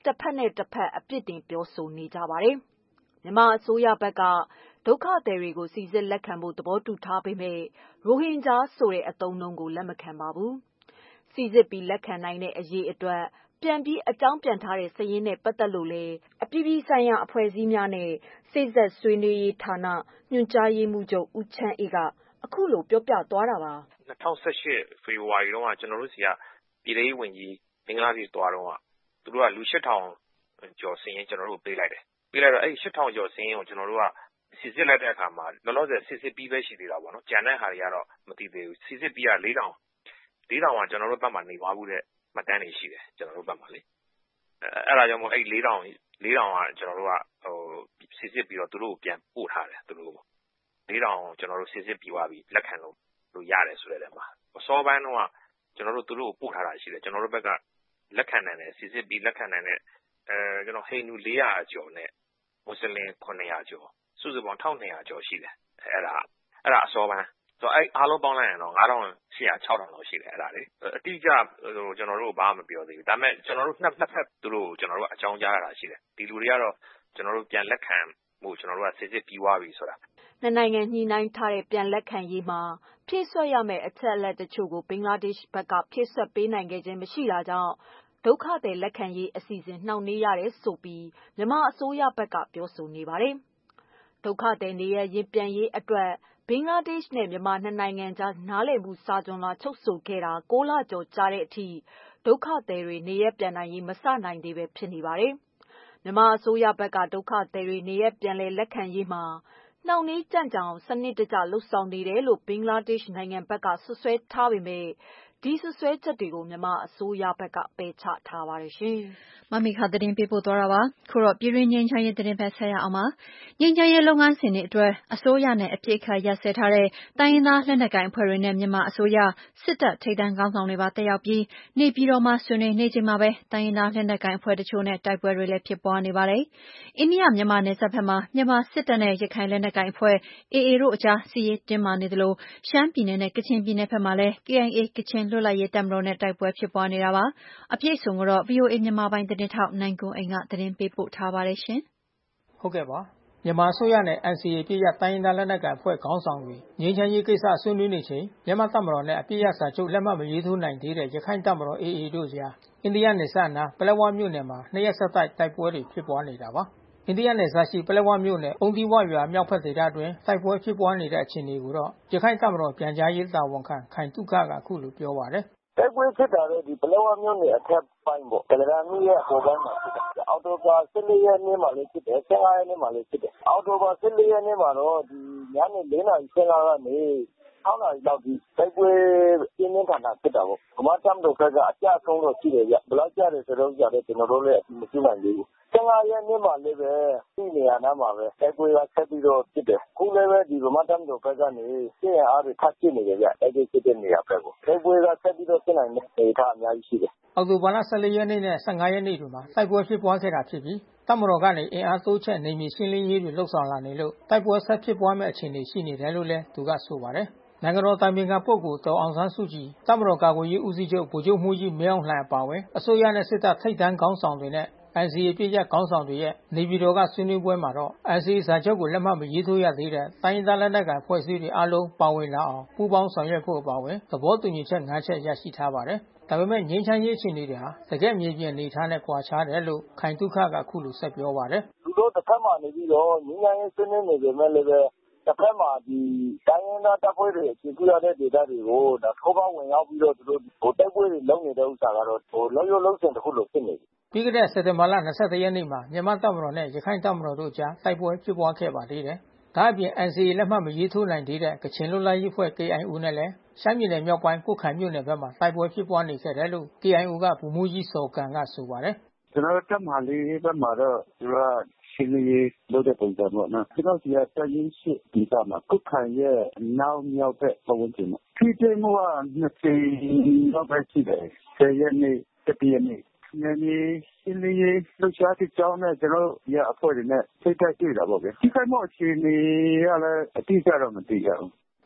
တစ်ဖက်နဲ့တစ်ဖက်အပြစ်တင်ပြောဆိုနေကြပါတယ်။မြန်မာအစိုးရဘက်ကဒုက္ခသည်တွေကိုစိစစ်လက်ခံဖို့သဘောတူထားပေမဲ့ရိုဟင်ဂျာဆိုတဲ့အသုံးအနှုန်းကိုလက်မခံပါဘူး။စိစစ်ပြီးလက်ခံနိုင်တဲ့အရေးအတွက်ပြန်ပြီးအကြောင်းပြန်ထားတဲ့စာရင်းနဲ့ပတ်သက်လို့လည်းအပြည်ပြည်ဆိုင်ရာအဖွဲ့အစည်းများနဲ့စေ့စပ်ဆွေးနွေးရေးဌာနညွှန်ကြားရေးမှူးချုပ်ဦးချမ်းအေးကအခုလိုပြောပြသွားတာပါ။၂၀၁၈ဖေဖော်ဝါရီတုန်းကကျွန်တော်တို့စီကပြည်ထောင်စုဝန်ကြီးဘင်္ဂလားဒေ့ရှ်သွားတော့ကသူတို့ကလူရှစ်ထောင်ကျော်စည်ရင်ကျွန်တော်တို့ပေးလိုက်တယ်။ပေးလိုက်တော့အဲ့ရှစ်ထောင်ကျော်စည်ရင်ကိုကျွန်တော်တို့ကစီစစ်လိုက်တဲ့အခါမှာလောလောဆယ်စစ်စစ်ပြီးပဲရှိသေးတာပေါ့နော်။ကြံတဲ့ဟာတွေကတော့မသိသေးဘူး။စီစစ်ပြီးကလေးထောင်လေးထောင်ကကျွန်တော်တို့ဘက်မှာနေသွားဘူးတဲ့မှတ်တမ်းတွေရှိတယ်ကျွန်တော်တို့ဘက်မှာလေ။အဲ့ဒါကြောင့်မို့အဲ့လေးထောင်လေးထောင်ကကျွန်တော်တို့ကဟိုစီစစ်ပြီးတော့သူတို့ကိုပြန်ပို့ထားတယ်သူတို့လေးထောင်ကျွန်တော်တို့စီစစ်ပြီးသွားပြီလက်ခံလို့လို့ရတယ်ဆိုတဲ့နေရာမှာအစောပိုင်းတော့ကျွန်တော်တို့သူတို့ကိုပို့ထားတာရှိတယ်ကျွန်တော်တို့ဘက်ကလက်ခံနိုင်တယ်စီစစ်ပြီးလက်ခံနိုင်တဲ့အဲကျွန်တော်ဟိန္ဒူ၄ရာကျော်နဲ့မွတ်စလင်ခုနှစ်ရာကျော်စုစုပေါင်းတစ်ထောင်နှစ်ရာကျော်ရှိတယ်အဲ့ဒါအဲ့ဒါအစောပိုင်းဆိုတော့အဲ့အားလုံးပေါင်းလိုက်ရင်တော့ငါးထောင်ရှစ်ရာခြောက်ထောင်လောက်ရှိတယ်အဲ့ဒါလေအတိအကျဟိုကျွန်တော်တို့ဘာမှမပြောသေးဘူးဒါပေမဲ့ကျွန်တော်တို့နှစ်နှစ်ဖက်သူတို့ကျွန်တော်တို့အကြောင်းကြားရတာရှိတယ်ဒီလူတွေကတော့ကျွန်တော်တို့ပြန်လက်ခံမှုကျွန်တော်တို့ကစစ်စစ်ပြီးသွားပြီဆိုတာနှစ်နိုင်ငံညှိနှိုင်းထားတဲ့ပြန်လက်ခံရေးမှာဖြည့်ဆွတ်ရမယ့်အချက်အလက်တချို့ကိုဘင်္ဂလားဒေ့ရှ်ဘက်ကဖြည့်ဆွတ်ပေးနိုင်ခဲ့ခြင်းမရှိတာကြောင့်ဒုက္ခသည်လက်ခံရေးအစီအစဉ်နှောင့်နှေးရတယ်ဆိုပြီးမြန်မာအစိုးရဘက်ကပြောဆိုနေပါတယ်။ဒုက္ခသည်နေရရင်ပြန်ရေးအတွက်ဘင်္ဂလားဒေ့ရှ်နဲ့မြန်မာနှစ်နိုင်ငံကြားနားလည်မှုစာချွန်လွှာချုပ်ဆိုခဲ့တာကိုးလကျော်ကြာတဲ့အထိဒုက္ခသည်တွေနေရပြန်နိုင်ရေးမစနိုင်သေးပဲဖြစ်နေပါတယ်။မြန်မာအစိုးရဘက်ကဒုက္ခသည်တွေနေရပြန်လည်လက်ခံရေးမှာနှောင့်နှေးကြန့်ကြာအောင်စနစ်တကျလှုပ်ဆောင်နေတယ်လို့ဘင်္ဂလားဒေ့ရှ်နိုင်ငံဘက်ကဆွဆွဲထားပေမဲ့ဒီဆွဆွဲချက်တွေကိုမြန်မာအစိုးရဘက်ကပယ်ချထားပါတယ်ရှင်။မမီခသတင်းပေးပို့သွားတာပါ။ခုတော့ပြည်တွင်းငြိမ်းချမ်းရေးသတင်းပဲဆက်ရအောင်ပါ။ငြိမ်းချမ်းရေးလုပ်ငန်းစဉ်တွေအတွက်အစိုးရနဲ့အပြစ်ခတ်ရပ်စဲထားတဲ့တိုင်းရင်းသားလက်နက်ကိုင်အဖွဲ့တွေနဲ့မြန်မာအစိုးရစစ်တပ်ထိပ်တန်းခေါင်းဆောင်တွေပါတက်ရောက်ပြီးနေပြည်တော်မှာဆွေးနွေးနေချိန်မှာပဲတိုင်းရင်းသားလက်နက်ကိုင်အဖွဲ့တချို့နဲ့တိုက်ပွဲတွေလည်းဖြစ်ပွားနေပါတယ်။အိန္ဒိယမြန်မာနယ်စပ်ဘက်မှာမြန်မာစစ်တပ်နဲ့ရခိုင်လက်နက်ကိုင်အဖွဲ့ အေအေ တို့အကြားစစ်ရေးတင်းမာနေသလိုရှမ်းပြည်နယ်နဲ့ကချင်ပြည်နယ်ဘက်မှာလည်း ကေအိုင်အေ ကချင်လွတ်လပ်ရေးတပ်မတော်နဲ့တိုက်ပွဲဖြစ်ပွားနေတာပါ။အပြည့်အစုံကိုတော့ ဗွီအိုအေမြန်မာပိုင်းသတင်းထောက်နိုင်ကွန်းအိန်ကသတင်းပေးပို့ထားပါတယ်ရှင်။ဟုတ်ကဲ့ပါ။မြန်မာအစိုးရနဲ့ အန်စီအေ ပြည့်ရတိုင်းရင်းသားလက်နက်ကိုင်အဖွဲ့ခေါင်းဆောင်တွေငြိမ်းချမ်းရေးကိစ္စဆွေးနွေးနေချိန်မြန်မာတပ်မတော်နဲ့အပြည့်ရစာချုပ်လက်မှတ်မရေးထိုးနိုင်သေးတဲ့ရခိုင်တပ်မတော် အေအေ တို့ကြားအိန္ဒိယနယ်စပ်နာပလက်ဝမြို့နယ်မှာနှစ်ရက်ဆက်တိုက်တိုက်ပွဲတွေဖြစ်ပွားနေတာပါ။အိန္ဒိယနယ်စပ်ရှိပလက်ဝမြို့နယ်အုံဒီဝရွာမြောက်ဘက်ဒေသအတွင်းတိုက်ပွဲဖြစ်ပွားနေတဲ့အခြေအနေကိုတော့ရခိုင်တပ်မတော်ပြန်ကြားရေးတာဝန်ခံခိုင်တုခကအခုလိုပြောပါတယ်။တိုက်ပွဲဖြစ်တာတော့ဒီပလက်ဝမြို့နယ်အထက်ပိုင်းပေါ့ကလရာမြို့ရဲ့ဟိုဘက်မှာဖြစ်တယ်အော်တိုဘာ၁၄ရက်နေ့မှာလည်းဖြစ်တယ်၁၅ရက်နေ့မှာလည်းဖြစ်တယ်အော်တိုဘာ၁၄ရက်နေ့မှာတော့ဒီညနေ၄နာရီ၁၅ကနေ၆နာရီလောက်ဒီတိုက်ပွဲပြင်းပြင်းထန်ထန်ဖြစ်တာပေါ့ဗမာတမ်တို့ကအကြဆုံးတော့ရှိတယ်ဗျဘယ်လောက်ကြတယ်ဆိုတော့ကြတယ်ကျွန်တော်တို့လည်းအမသိနိုင်သေးဘူး၁၅ရက်နေ့မှာလည်းပဲဒီနေရာနားမှာပဲတိုက်ပွဲကဆက်ပြီးတော့ဖြစ်တယ်ခုလည်းပဲဒီဗမာတမ်တို့ဘက်ကနေစစ်ရင်အားတွေထပ်ဖြစ်နေတယ်ဗျတိုက်ပွဲဖြစ်တဲ့နေရာဘက်ကိုတိုက်ပွဲကဆက်ပြီးတော့ဖြစ်နိုင်တဲ့အနေအထားအများကြီးရှိတယ်အောက်တိုဘာလ၁၄ရက်နေ့နဲ့၁၅ရက်နေ့တွေမှာတိုက်ပွဲဖြစ်ပွားခဲ့တာဖြစ်ပြီးတပ်မတော်ကနေအင်အားတိုးချဲ့နေမြေရှင်းလင်းရေးတွေလှုပ်ဆောင်လာနေလို့တိုက်ပွဲဆက်ဖြစ်ပွားမဲ့အခြေအနေရှိနေတယ်လို့လည်းသူကဆိုပါတယ်နိုင်ငံတော်တိုင်ပင်ခံပုဂ္ဂိုလ်ဒေါ်အောင်ဆန်းစုကြည်တပ်မတော်ကာကွယ်ရေးဦးစီးချုပ်ဗိုလ်ချုပ်မှူးကြီးမင်းအောင်လှိုင်အပါအဝင်အစိုးရနဲ့စစ်တပ်ထိပ်တန်းခေါင်းဆောင်တွေနဲ့ အန်စီအေ ပြည့်ရခေါင်းဆောင်တွေရဲ့နေပြည်တော်ကဆွေးနွေးပွဲမှာတော့ အန်စီအေ စာချုပ်ကိုလက်မှတ်မရေးထိုးရသေးတဲ့တိုင်းရင်းသားလက်နက်ကိုင်ဖွဲ့စည်းတွေအားလုံးပါဝင်လာအောင်ပူးပေါင်းဆောင်ရွက်ဖို့အပါအဝင်သဘောတူညီချက်ငါးချက်ရရှိထားပါတယ်။ဒါပေမဲ့ငြိမ်းချမ်းရေးအခြေအနေတွေဟာတကယ့်မြေပြင်အနေအထားနဲ့ကွာခြားတယ်လို့ခိုင်တုခကအခုလိုဆက်ပြောပါတယ်။သူတို့တစ်ဖက်မှာနေပြီးတော့ငြိမ်းချမ်းရေးဆွေးနွေးနေကြမယ်လည်းပဲတစ်ဖက်မှာဒီတိုင်းရင်းသားတပ်ဖွဲ့တွေအခြေပြုရတဲ့ဒေသတွေကိုဒါထိုးပေါင်းဝင်ရောက်ပြီးတော့သူတို့ဟိုတိုက်ပွဲတွေလုပ်နေတဲ့ဥစ္စာကတော့ဟိုလုံးရိုးလုံးစင်တစ်ခုလိုဖြစ်နေပြီ။ပြီးခဲ့တဲ့စက်တင်ဘာလ၂၁ရက်နေ့မှာမြန်မာတပ်မတော်နဲ့ရခိုင်တပ်မတော်တို့ကြားတိုက်ပွဲဖြစ်ပွားခဲ့ပါသေးတယ်။ဒါအပြင် အန်စီအေ လက်မှတ်မရေးထိုးနိုင်သေးတဲ့ကချင်လွတ်လပ်ရေးအဖွဲ့ ကေအိုင်အို နဲ့လည်းရှမ်းပြည်နယ်မြောက်ပိုင်းကွတ်ခိုင်မြို့နယ်ဘက်မှာတိုက်ပွဲဖြစ်ပွားနေခဲ့တယ်လို့ ကေအိုင်အို ကဗိုလ်မှူးကြီးစော်ကန်ကဆိုပါတယ်။ကျွန်တော်တို့တပ်မဟာလေးဘက်မှာတော့သူကရှင်းလင်းရေးလုပ်တဲ့ပုံစံပေါ့နော်။ကျွန်တော်ဒီကတပ်ရင်းရှိဒီကမှာကွတ်ခိုင်ရဲ့နောက်မြောက်ဘက်ပတ်ဝန်းကျင်မှာထိတွေ့မှုကနှစ်ကြိမ်လောက်ပဲရှိတယ်။ဆယ်ရက်နေ့၁၁ရက်နေ့နယ်မြေရှင်းလင်းရေးလှုပ်ရှားတဲ့ကြောင်းနဲ့ကျွန်တော်တို့ရအဖွဲ့တွေနဲ့ထိတ်တိုက်တွေ့တာပေါ့ဗျာ။ဒီခိုင်မော့အခြေအနေကလည်းအတိအကျတော့မသိရဘူး။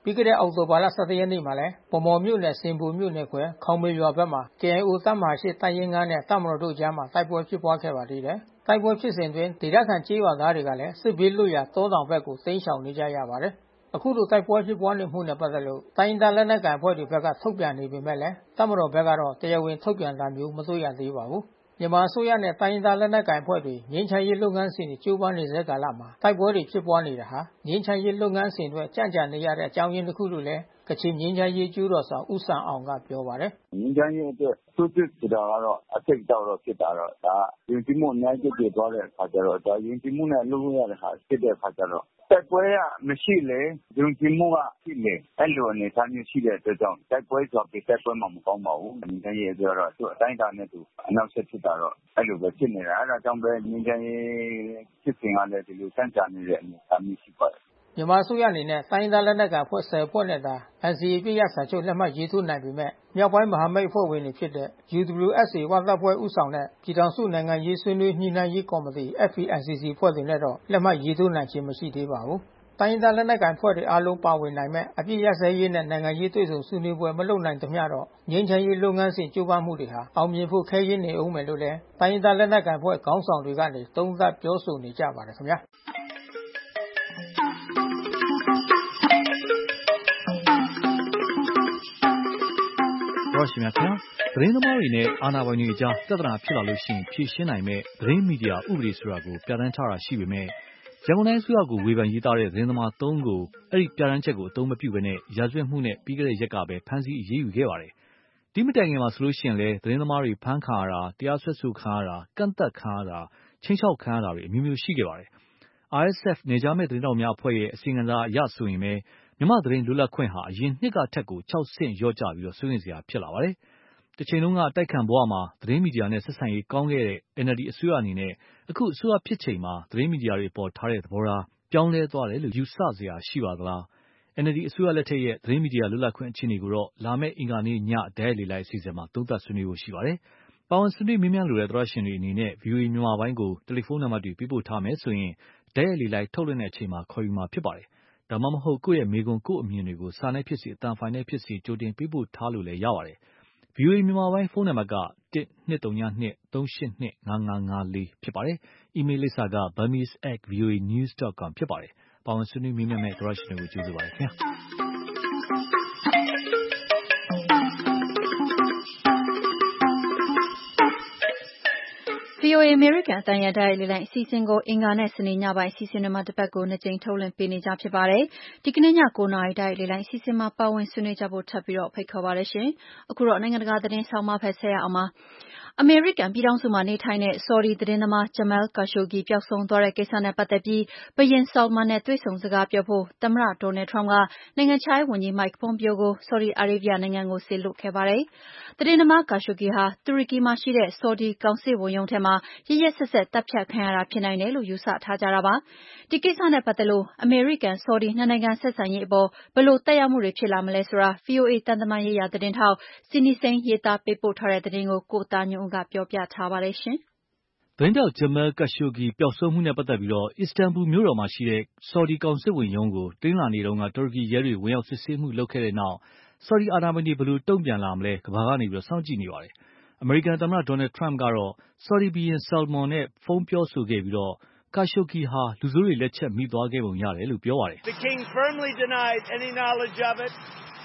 ပြီးခဲ့တဲ့အောက်တိုဘာလ ၁၁ ရက်နေ့မှာလည်းဗမော်မြို့နယ်စင်ပူမြို့နယ်ခွဲခေါင်မေရွာဘက်မှာ ကေအိုင်အေ တပ်မဟာ ၈ တပ်ရင်း ၅ နဲ့တပ်မတော်တို့ကြားမှာတိုက်ပွဲဖြစ်ပွားခဲ့ပါသေးတယ်။ တိုက်ပွဲဖြစ်စဉ်အတွင်းဒေသခံကျေးရွာသားတွေကလည်းစစ်ဘေးလွတ်ရာတောတောင်ဘက်ကိုတိမ်းရှောင်နေကြရပါတယ်။ အခုလိုတိုက်ပွဲဖြစ်ပွားနေမှုနဲ့ပတ်သက်လို့တိုင်းရင်းသားလက်နက်ကိုင်အဖွဲ့တွေဘက်ကထုတ်ပြန်နေပေမဲ့လည်းတပ်မတော်ဘက်ကတော့တရားဝင်ထုတ်ပြန်တာမျိုးမတွေ့ရသေးပါဘူး။ မြန်မာအစိုးရနဲ့တိုင်းရင်းသားလက်နက်ကိုင်အဖွဲ့တွေငြိမ်းချမ်းရေးလုပ်ငန်းစဉ်တွေကြိုးပမ်းနေဆဲကာလမှာတိုက်ပွဲတွေဖြစ်ပွားနေတာဟာငြိမ်းချမ်းရေးလုပ်ငန်းစဉ်အတွက်ကြန့်ကြာနေရတဲ့အကြောင်းရင်းတစ်ခုလို့လည်းကချင်ငြိမ်းချမ်းရေးကျိုးတော်ဆောင်ဦးဆန်အောင်ကပြောပါတယ်။ငြိမ်းချမ်းရေးအတွက်ထိုးစစ်ဆိုတာကတော့အထိတ်တောက်တော့ဖြစ်တာတော့ဒါယဉ်ကျေးမှုအများကြီးဖြစ်သွားတဲ့အခါကျတော့ဒါယဉ်ကျေးမှုနဲ့လုပ်လို့ရတဲ့ဟာဖြစ်တဲ့အခါကျတော့တိုက်ပွဲကမရှိလေယဉ်ကျေးမှုကရှိလေအဲ့လိုအနေအထားမျိုးရှိတဲ့အတွက်ကြောင့်တိုက်ပွဲဆိုတာပြတိုက်ပွဲမှမကောင်းပါဘူးငြိမ်းချမ်းရေးအတွက်တော့သူအတိုင်းအတာနဲ့သူအနောက်ဆက်ဖြစ်တာတော့အဲ့လိုပဲဖြစ်နေတာအဲ့ဒါကြောင့်ပဲငြိမ်းချမ်းရေးဖြစ်စဉ်ကလည်းဒီလိုစံကြာနေတဲ့အနေအထားမျိုးရှိပါတယ်မြန်မာအစိုးရအနေနဲ့တိုင်းရင်းသားလက်နက်ကိုင်အဖွဲ့ ၁၀ ဖွဲ့နဲ့သာ အန်စီအေ အပစ်ရပ်စာချုပ်လက်မှတ်ရေးထိုးနိုင်ပေမဲ့မြောက်ပိုင်းမဟာမိတ်အဖွဲ့ဝင်တွေဖြစ်တဲ့ ယူ ဒဘလျူ အက်စ် အေ ဝတပ်ဖွဲ့ဦးဆောင်တဲ့ပြည်ထောင်စုနိုင်ငံရေးဆွေးနွေးညှိနှိုင်းရေးကော်မတီ အက်ဖ် ပီ အန် စီ စီ အဖွဲ့တွေနဲ့တော့လက်မှတ်ရေးထိုးနိုင်ခြင်းမရှိသေးပါဘူး။တိုင်းရင်းသားလက်နက်ကိုင်အဖွဲ့တွေအားလုံးပါဝင်နိုင်မဲ့အပစ်ရပ်စဲရေးနဲ့နိုင်ငံရေးတွေ့ဆုံဆွေးနွေးပွဲမလုပ်နိုင်သမျှတော့ငြိမ်းချမ်းရေးလုပ်ငန်းစဉ်ကြိုးပမ်းမှုတွေဟာအောင်မြင်ဖို့ခဲယဉ်းနေဦးမယ်လို့လည်းတိုင်းရင်းသားလက်နက်ကိုင်အဖွဲ့ခေါင်းဆောင်တွေကနေသုံးသပ်ပြောဆိုနေကြပါတယ်ခင်ဗျာ။။ရောရှိမြခင်သတင်းသမားတွေနဲ့အာဏာပိုင်တွေအကြားပြဿနာဖြစ်လာလို့ရှိရင်ဖြေရှင်းနိုင်မဲ့သတင်းမီဒီယာဥပဒေဆိုတာကိုပြဋ္ဌာန်းထားတာရှိပေမဲ့ရန်ကုန်တိုင်းအစိုးရကိုဝေဖန်ရေးသားတဲ့သတင်းသမားသုံးကိုအဲ့ဒီပြဋ္ဌာန်းချက်ကိုအသုံးမပြုဘဲနဲ့ရာဇဝတ်မှုနဲ့ပြီးခဲ့တဲ့ရက်ကပဲဖမ်းဆီးအရေးယူခဲ့ပါတယ်။ဒီမတိုင်ခင်မှာဆိုလို့ရှိရင်လည်းသတင်းသမားတွေဖမ်းခံရတာတရားစွဲဆိုခံရတာကန့်သက်ခံရတာချင်းချောက်ခံရတာတွေအမျိုးမျိုးရှိခဲ့ပါတယ်။ အာအက်စ်အက်ဖ် နယ်ခြားမဲ့သတင်းတောက်များအဖွဲ့ရဲ့အစီရင်ခံစာအရဆိုရင်ပဲမြန်မာသတင်းလွတ်လပ်ခွင့်ဟာအရင်နှစ်ကထက်ကိုခြောက်ဆင့်လျော့ကျပြီးစိုးရိမ်စရာဖြစ်လာပါတယ်။တချိန်လုံးကအတိုက်ခံဘဝမှာသတင်းမီဒီယာနဲ့ဆက်ဆံရေးကောင်းခဲ့တဲ့ အန်အယ်လ်ဒီအစိုးရအနေနဲ့အခုအစိုးရဖြစ်ချိန်မှာသတင်းမီဒီယာတွေအပေါ်ထားတဲ့သဘောထားပြောင်းလဲသွားတယ်လို့ယူဆစရာရှိပါသလား။ အန်အယ်လ်ဒီအစိုးရလက်ထက်ရဲ့သတင်းမီဒီယာလွတ်လပ်ခွင့်အခြေအနေကိုတော့လာမယ့်အင်္ဂါနေ့ညတိုက်ရိုက်လေလိုက်အစီအစဉ်မှာသုံးသပ်ဆွေးနွေးဖို့ရှိပါတယ်။ပါဝင်ဆွေးနွေးမေးမြန်းလိုတဲ့သောတရှင်တွေအနေနဲ့ ဗွီအိုအေမြန်မာပိုင်းကိုတယ်လီဖုန်းနံပါတ်တွေပေးပို့ထားမယ်ဆိုရင်တိုက်ရိုက်လေလိုက်ထုတ်လွှင့်တဲ့အချိန်မှာခေါ်ယူမှာဖြစ်ပါတယ်။ဒါမှမဟုတ်ကိုယ့်ရဲ့မေးခွန်းကိုယ့်အမြင်တွေကိုစာနဲ့ဖြစ်စေအသံဖိုင်နဲ့ဖြစ်စေကြိုတင်ပေးပို့ထားလို့လည်းရပါတယ်။ ဗွီအိုအေမြန်မာပိုင်းဖုန်းနံပါတ်က ၁ ၂၃၂ ၃၈၂ ၅၅၅၄ ဖြစ်ပါတယ်။အီးမေးလ်လိပ်စာက burmese at voanews dot com ဖြစ်ပါတယ်။ပါဝင်ဆွေးနွေးမေးမြန်းမယ့်သောတရှင်တွေကိုကျေးဇူးပါတယ်ခင်ဗျာ။ဗွီအိုအေအမေရိကန်အသံရဲ့တိုက်ရိုက်လေလိုက်အစီအစဉ်ကိုအင်္ဂါနဲ့စနေညပိုင်းအစီအစဉ်တွေမှာတစ်ပတ်ကိုနှစ်ကြိမ်ထုတ်လွှင့်ပေးနေကြဖြစ်ပါတယ်။ဒီကနေ့ညကိုနာရီတိုက်ရိုက်လေလိုက်အစီအစဉ်မှာပါဝင်ဆွေးနွေးကြဖို့ထပ်ပြီးတော့ဖိတ်ခေါ်ပါရရှင်။အခုတော့နိုင်ငံတကာသတင်းဆောင်းပါးဖက်ဆက်ရအောင်ပါ။အမေရိကန်ပြည်ထောင်စုမှာနေထိုင်တဲ့ဆော်ဒီသတင်းသမား Jamal Khashoggi ပျောက်ဆုံးသွားတဲ့ကိစ္စနဲ့ပတ်သက်ပြီးဘုရင် Salman နဲ့တွေ့ဆုံစကားပြောဖို့သမ္မတ Donald Trump ကနိုင်ငံခြားရေးဝန်ကြီး Mike Pompeo ကိုဆော်ဒီအာရေးဗျနိုင်ငံကိုစေလွှတ်ခဲ့ပါတယ်။သတင်းသမား Khashoggi ဟာတူရကီမှာရှိတဲ့ဆော်ဒီကောင်စစ်ဝန်ရုံးထဲမှာရက်ရက်စက်စက်သတ်ဖြတ်ခံရတာဖြစ်နိုင်တယ်လို့ယူဆထားကြတာပါ။ဒီကိစ္စနဲ့ပတ်သက်လို့အမေရိကန်ဆော်ဒီနှစ်နိုင်ငံဆက်ဆံရေးအပေါ်ဘယ်လိုသက်ရောက်မှုတွေဖြစ်လာမလဲဆိုတာ ဗွီအိုအေသံတမန်ရေးရာသတင်းထောက် Cindy Saine ရေးသားပေးပို့ထားတဲ့သတင်းကိုကိုသားညွန့်ဦးကပြောပြထားပါတယ်ရှင်။သတင်းထောက် Jamal Khashoggi ပျောက်ဆုံးမှုနဲ့ပတ်သက်ပြီးအစ္စတန်ဘူလ်မြို့တော်မှာရှိတဲ့ဆော်ဒီကောင်စစ်ဝန်ရုံးကိုတနင်္လာနေ့တုန်းကတူရကီရဲတွေဝင်ရောက်စစ်ဆေးမှုလုပ်ခဲ့တဲ့နောက်ဆော်ဒီအာဏာပိုင်တွေဘယ်လိုတုံ့ပြန်လာမလဲကမ္ဘာကနေစောင့်ကြည့်နေပါတယ်။အမေရိကန်သမ္မတ Donald Trump ကတော့ဆော်ဒီဘုရင် Salman နဲ့ဖုန်းပြောဆိုခဲ့ပြီး Khashoggi ဟာလူဆိုးတွေလက်ချက်မိသွားခဲ့ပုံရတယ်လို့ပြောပါတယ်။ The king firmly denied any knowledge of it.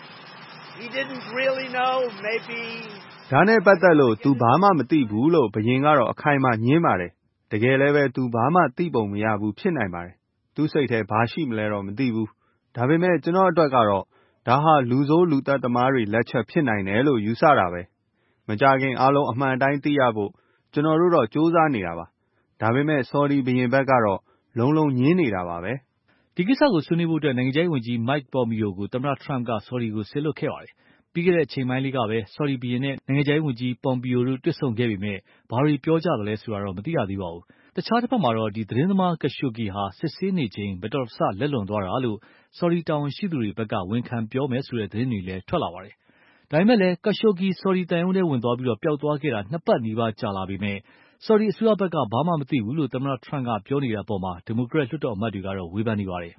He didn't really know maybe ဒါနဲ့ပတ်သက်လို့သူဘာမှမသိဘူးလို့ဘုရင်ကတော့အခိုင်အမာငြင်းပါတယ်။တကယ်လည်းပဲသူဘာမှသိပုံမရဘူးဖြစ်နိုင်ပါတယ်။သူ့စိတ်ထဲဘာရှိမလဲတော့မသိဘူး။ဒါပေမဲ့ကျွန်တော်အတွက်ကတော့ဒါဟာလူဆိုးလူသက်သမားတွေလက်ချက်ဖြစ်နိုင်တယ်လို့ယူဆတာပဲ။မကြခင်အားလုံးအမှန်တိုင်းသိရဖို့ကျွန်တော်တို့တော့စူးစမ်းနေတာပါ။ဒါပေမဲ့ဆော်ဒီဘုရင်ဘက်ကတော့လုံးလုံးငြင်းနေတာပါပဲ။ဒီကိစ္စကိုဆွေးနွေးဖို့နိုင်ငံခြားရေးဝန်ကြီး Mike Pompeo ကိုသမ္မတ Trump ကဆော်ဒီကိုစေလွှတ်ခဲ့ပါတယ်။ပြီးခဲ့တဲ့အချိန်ပိုင်းလေးကပဲဆော်ဒီဘုရင်နဲ့နိုင်ငံခြားရေးဝန်ကြီး Pompeo တို့တွေ့ဆုံခဲ့ပေမဲ့ဘာတွေပြောကြသလဲဆိုတာတော့မသိရသေးပါဘူး။တခြားတစ်ဖက်မှာတော့သတင်းသမား Khashoggi ဟာစစ်ဆေးနေချိန်မတော်တဆလက်လွန်သွားတာလို့ဆော်ဒီတာဝန်ရှိသူတွေဘက်ကဝန်ခံပြောမယ်ဆိုတဲ့သတင်းတွေလည်းထွက်လာပါတယ်။ဒါပေမဲ့လည်း Khashoggi ဆော်ဒီသံရုံးထဲဝင်သွားပြီးပျောက်သွားခဲ့တာနှစ်ပတ်နီးပါးကြာလာပေမဲ့ဆော်ဒီအစိုးရဘက်ကဘာမှမသိဘူးလို့သမ္မတ Trump ကပြောနေတဲ့အပေါ်ဒီမိုကရက်လွှတ်တော်အမတ်တွေကတော့ဝေဖန်နေပါတယ်။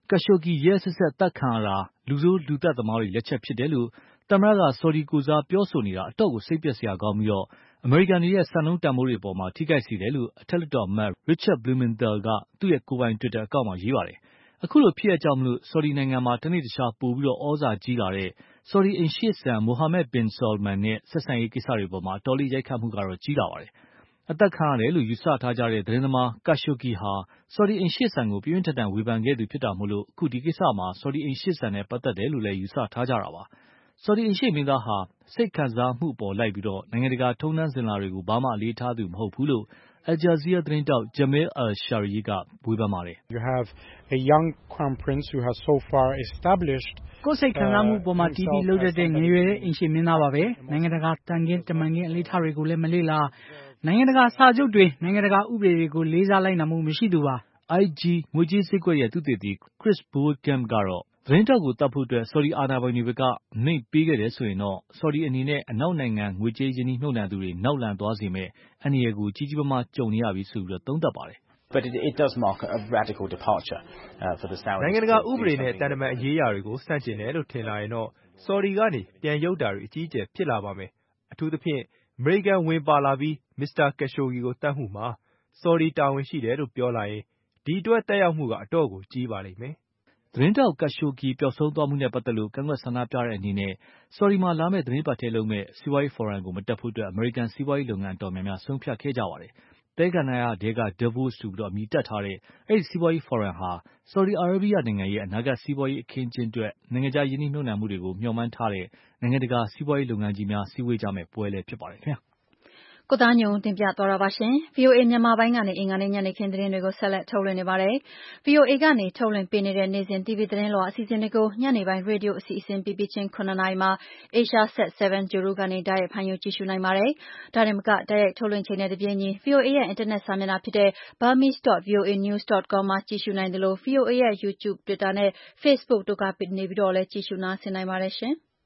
ကက်ရှိုဂီရဲဆက်ဆက်တပ်ခံရတာလူဆိုးလူသက်သမားတွေလက်ချက်ဖြစ်တယ်လို့သမ္မတကဆော်ဒီကိုစားပြောဆိုနေတာအတော့ကိုစိတ်ပျက်စရာကောင်းပြီးတော့အမေရိကန်တွေရဲ့စံနှုန်းတန်ဖိုးတွေအပေါ်မှာထိခိုက်စေတယ်လို့အထက်လွှတ်တော်အမတ် Richard Blumenthal ကသူ့ရဲ့ကိုယ်ပိုင် Twitter အကောင့်မှာရေးပါတယ်။အခုလိုဖြစ်ရကြောင်းမလို့ဆော်ဒီနိုင်ငံမှာတနေ့တခြားပိုပြီးတော့ဩဇာကြီးလာတဲ့ဆော်ဒီအိမ်ရှေ့စံ Mohammed bin Salman နဲ့ဆက်ဆံရေးကိစ္စတွေပေါ်မှာအတော်လေးရိုက်ခတ်မှုကတော့ကြီးလာပါတယ်။အသက်ခံရတယ်လို့ယူဆထားကြတဲ့သတင်းသမား Khashoggi ဟာဆော်ဒီအိမ်ရှေ့စံကိုပြင်းပြင်းထန်ထန်ဝေဖန်ခဲ့သူဖြစ်တာမို့လို့အခုဒီကိစ္စမှာဆော်ဒီအိမ်ရှေ့စံနဲ့ပတ်သက်တယ်လို့လည်းယူဆထားကြတာပါ။ဆော်ဒီအိမ်ရှေ့မင်းသားဟာစိတ်ခံစားမှုပေါ်လိုက်ပြီးတော့နိုင်ငံတကာထုံးတမ်းစဉ်လာတွေကိုဘာမှအလေးထားသူမဟုတ်ဘူးလို့ Al Jazeera သတင်းတောက် Jamil Al-Sharawi ကဝေဖန်ပါတယ်။ You have a young crown prince who has so far established ကိုယ်စိတ်ခံစားမှုပေါ်မှာတီးတီးလှုပ်တဲ့ငရွယ်တဲ့အိမ်ရှေ့မင်းသားပါပဲနိုင်ငံတကာတန်ခင်းတမန်ခင်းအလေးထားတွေကိုလည်းမလေ့လာနိုင်ငံတကာစာချုပ်တွေနိုင်ငံတကာဥပဒေတွေကိုလေးစားလိုက်နာမှုမရှိသူပါ I G ငွေကြေးစည်းကွက်ရဲ့သုတေသီ Chris Boerkamp ကတော့သတင်းတောက်ကိုတတ်ဖို့အတွက်ဆော်ဒီအာဏာပိုင်တွေကအမိန့်ပေးခဲ့တယ်ဆိုရင်တော့ဆော်ဒီအနေနဲ့အနောက်နိုင်ငံငွေကြေးရင်းနှီးမြှုပ်နှံသူတွေနောက်လန်သွားစေမဲ့အန္တရာယ်ကိုကြီးကြီးမားမားကြုံနေရပြီဆိုပြီးတော့သုံးသပ်ပါတယ်။ But it, it does mark a radical departure uh, for the Saudis. နိုင်ငံတကာဥပဒေနဲ့တန်တမာအရေးအရာတွေကိုဆန့်ကျင်တယ်လို့ထင်လာရင်တော့ဆော်ဒီကနေပြန်ရုပ်တာတွေအကြီးအကျယ်ဖြစ်လာပါမယ်။အထူးသဖြင့်အမေရိကန်ဝင်ပါလာပြီးမစ္စတာကက်ရှိုဂီကိုတတ်မှုမှာဆော်ဒီတာဝန်ရှိတယ်လို့ပြောလာရင်ဒီအတွက်တက်ရောက်မှုကအတော့ကိုကြီးပါလိမ့်မယ်။သတင်းတောက်ကက်ရှိုဂီပျောက်ဆုံးသွားမှုနဲ့ပတ်သက်လို့ကန့်ကွက်ဆန္ဒပြတဲ့အနေနဲ့ဆော်ဒီမှာလာမယ့်သတင်းပတ်ထဲလုံးမဲ့စီးပွားရေးဖော်ရမ်ကိုမတက်ဖို့အတွက်အမေရိကန်စီးပွားရေးလုပ်ငန်းတော်များများဆုံးဖြတ်ခဲ့ကြပါတယ်။တဲကန္နာရဒေက Davos ဆိုပြီးတော့အမည်တက်ထားတဲ့အဲ့ဒီစီးပွားရေးဖော်ရမ်ဟာဆော်ဒီအာရေဗျနိုင်ငံရဲ့အနာဂတ်စီးပွားရေးအခင်းကျင်းအတွက်နိုင်ငံခြားယင်းနှိမ့်နှုံမှုတွေကိုမျှော်မှန်းထားတဲ့နိုင်ငံတကာစီးပွားရေးလုပ်ငန်းကြီးများစည်းဝေးကြမဲ့ပွဲလည်းဖြစ်ပါတယ်ခင်ဗျာ။ကိုသားညုံတင်ပြသွားတာပါရှင်။ V O A မြန်မာပိုင်းကနေအင်္ဂါနေ့ညနေခင်းသတင်းတွေကိုဆက်လက်ထုတ်လွှင့်နေပါတယ်။ V O A ကနေထုတ်လွှင့်ပေးနေတဲ့နေ့စဉ် T V သတင်းလွှာအစီအစဉ်တွေကိုညနေပိုင်းရေဒီယိုအစီအစဉ်ပြီးပြီးချင်းခုနှစ်နာရီမှာ Asia Set 7 ဂြိုဟ်တုကနေတိုက်ရိုက်ဖမ်းယူကြည့်ရှုနိုင်ပါတယ်။ဒါတင်မကတိုက်ရိုက်ထုတ်လွှင့်ချိန်နဲ့တပြေးညီ V O A ရဲ့အင်တာနက်စာမျက်နှာဖြစ်တဲ့ burmese dot v o a news dot com မှာကြည့်ရှုနိုင်တယ်လို့ V O A ရဲ့ YouTube, Twitter နဲ့ Facebook တို့ကနေပြီးတော့လည်းကြည့်ရှုနားဆင်နိုင်ပါတယ်ရှင်။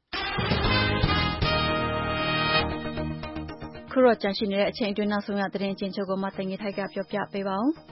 ခုတော့ကြန့်ရှိနေတဲ့အချိန်အတွင်းနောက်ဆုံးရသတင်းချင်းချုပ်ကိုမှတင်ပြထိုက်ကပြောပြပေးပါဦး။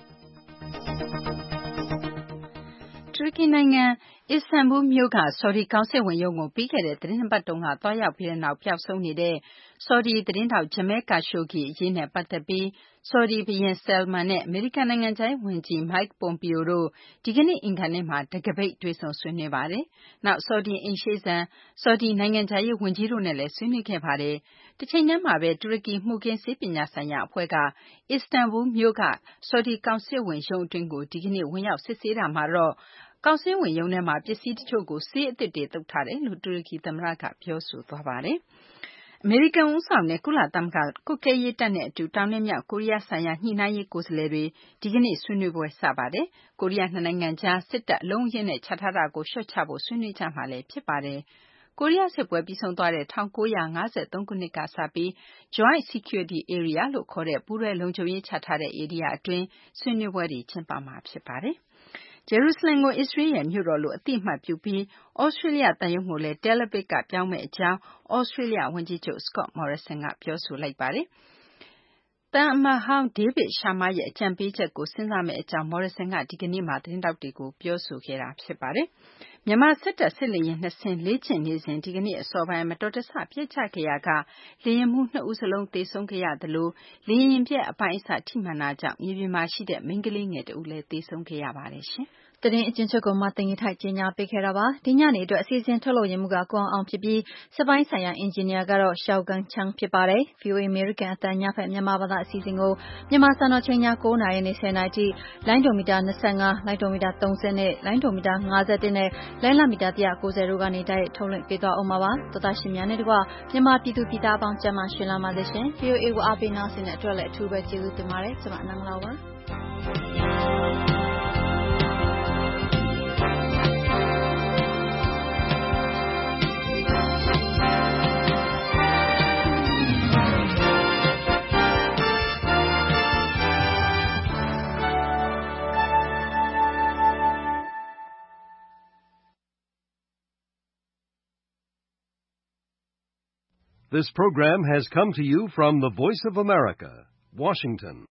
တူရကီနိုင်ငံအစ္စတန်ဘူလ်မြို့ကဆော်ဒီကောင်စစ်ဝန်ရုံးကိုပြီးခဲ့တဲ့သီတင်းပတ်တုန်းကသွားရောက်ပြီးတဲ့နောက်ပျောက်ဆုံးနေတဲ့ဆော်ဒီသတင်းထောက် Jamal Khashoggi အရေးနဲ့ပတ်သက်ပြီးဆော်ဒီဘုရင် Salman နဲ့အမေရိကန်နိုင်ငံခြားရေးဝန်ကြီး Mike Pompeo တို့ဒီကနေ့အင်္ဂါနေ့မှာတံခါးပိတ်တွေ့ဆုံဆွေးနွေးပါတယ်။နောက်ဆော်ဒီအိမ်ရှေ့စံဆော်ဒီနိုင်ငံခြားရေးဝန်ကြီးတို့နဲ့လည်းဆွေးနွေးခဲ့ပါတယ်။တချိန်တည်းမှာပဲတူရကီမှုခင်းဆေးပညာဆိုင်ရာအဖွဲ့ကအစ္စတန်ဘူလ်မြို့ကဆော်ဒီကောင်စစ်ဝန်ရုံးအတွင်းကိုဒီကနေ့ဝင်ရောက်စစ်ဆေးတာမှာတော့ကောင်စစ်ဝန်ရုံးထဲမှာပစ္စည်းတချို့ကိုဆေးအသစ်တွေသုတ်ထားတယ်လို့တူရကီသမ္မတကပြောဆိုသွားပါတယ်။အမေရိကန်ဦးဆောင်တဲ့ကုလသမဂ္ဂကွပ်ကဲရေးတပ်နဲ့အတူတောင်နဲ့မြောက်ကိုရီးယားဆိုင်ရာညှိနှိုင်းရေးကိုယ်စားလှယ်တွေဒီကနေ့ဆွေးနွေးပွဲစပါတယ်။ကိုရီးယားနှစ်နိုင်ငံကြားစစ်တပ်အလုံးအရင်းနဲ့ချထားတာကိုလျှော့ချဖို့ဆွေးနွေးကြမှာလည်းဖြစ်ပါတယ်။ကိုရီးယားစစ်ပွဲပြီးဆုံးသွားတဲ့၁၉၅၃ခုနှစ်ကစပြီး Joint Security Area လို့ခေါ်တဲ့ပူးတွဲလုံခြုံရေးချထားတဲ့ဧရိယာအတွင်းဆွေးနွေးပွဲတွေကျင်းပမှာဖြစ်ပါတယ်။ဂျေရုဆလင်ကိုအစ္စရေးရဲ့မြို့တော်လို့အသိအမှတ်ပြုပြီးဩစတြေးလျသံရုံးကိုလည်း Tel Aviv ကပြောင်းမယ့်အကြောင်းဩစတြေးလျဝန်ကြီးချုပ် Scott Morrison ကပြောဆိုလိုက်ပါတယ်။သံအမတ်ဟောင်း David Sharma ရဲ့အကြံပေးချက်ကိုစဉ်းစားမယ့်အကြောင်း Morrison ကဒီကနေ့မှာသတင်းထောက်တွေကိုပြောဆိုခဲ့တာဖြစ်ပါတယ်။မြန်မာစစ်တပ်စစ်လေယာဉ်နှစ်စင်းလေ့ကျင့်နေစဉ်ဒီကနေ့အစောပိုင်းမတော်တဆပျက်ကျခဲ့ရာကလေယာဉ်မှူးနှစ်ဦးစလုံးသေဆုံးခဲ့ရသလိုလေယာဉ်ပျက်အပိုင်းအစထိမှန်တာကြောင့်မြေပြင်မှာရှိတဲ့မိန်းကလေးငယ်တဦးလည်းသေဆုံးခဲ့ရပါတယ်ရှင်။သတင်းအကျဉ်းချုပ်ကိုမှတင်ပြထိုက်ကြီးညာပေးခဲ့တာပါဒီညနေအတွက်အစီအစဉ်ထုတ်လုပ်ရမှုကကိုအောင်အောင်ဖြစ်ပြီးစပိုင်းဆိုင်ရာအင်ဂျင်နီယာကတော့ရှောက်ကန်ချန်းဖြစ်ပါတယ် V O A American အတန်ညဖက်မြန်မာဘာသာအစီအစဉ်ကိုမြန်မာစံတော်ချိန်ည၉နာရီနဲ့၁၀နာရီထိလိုင်းဒိုမီတာ၂၅လိုင်းဒိုမီတာ၃၀နဲ့လိုင်းဒိုမီတာ၅၁နဲ့လိုင်းလမီတာ၁၉၀တို့ကနေတိုက်ထုတ်လွှင့်ပေးသွားအောင်ပါပါသောတာရှင်များနဲ့တကွမြန်မာပြည်သူပြည်သားပေါင်းကျန်းမာရှင်လာပါစေရှင် V O A ကိုအားပေးနာဆင်တဲ့အတွက်လည်းအထူးပဲကျေးဇူးတင်ပါတယ်ကျွန်မအနန္ဒလာပါ This program has come to you from the Voice of America, Washington.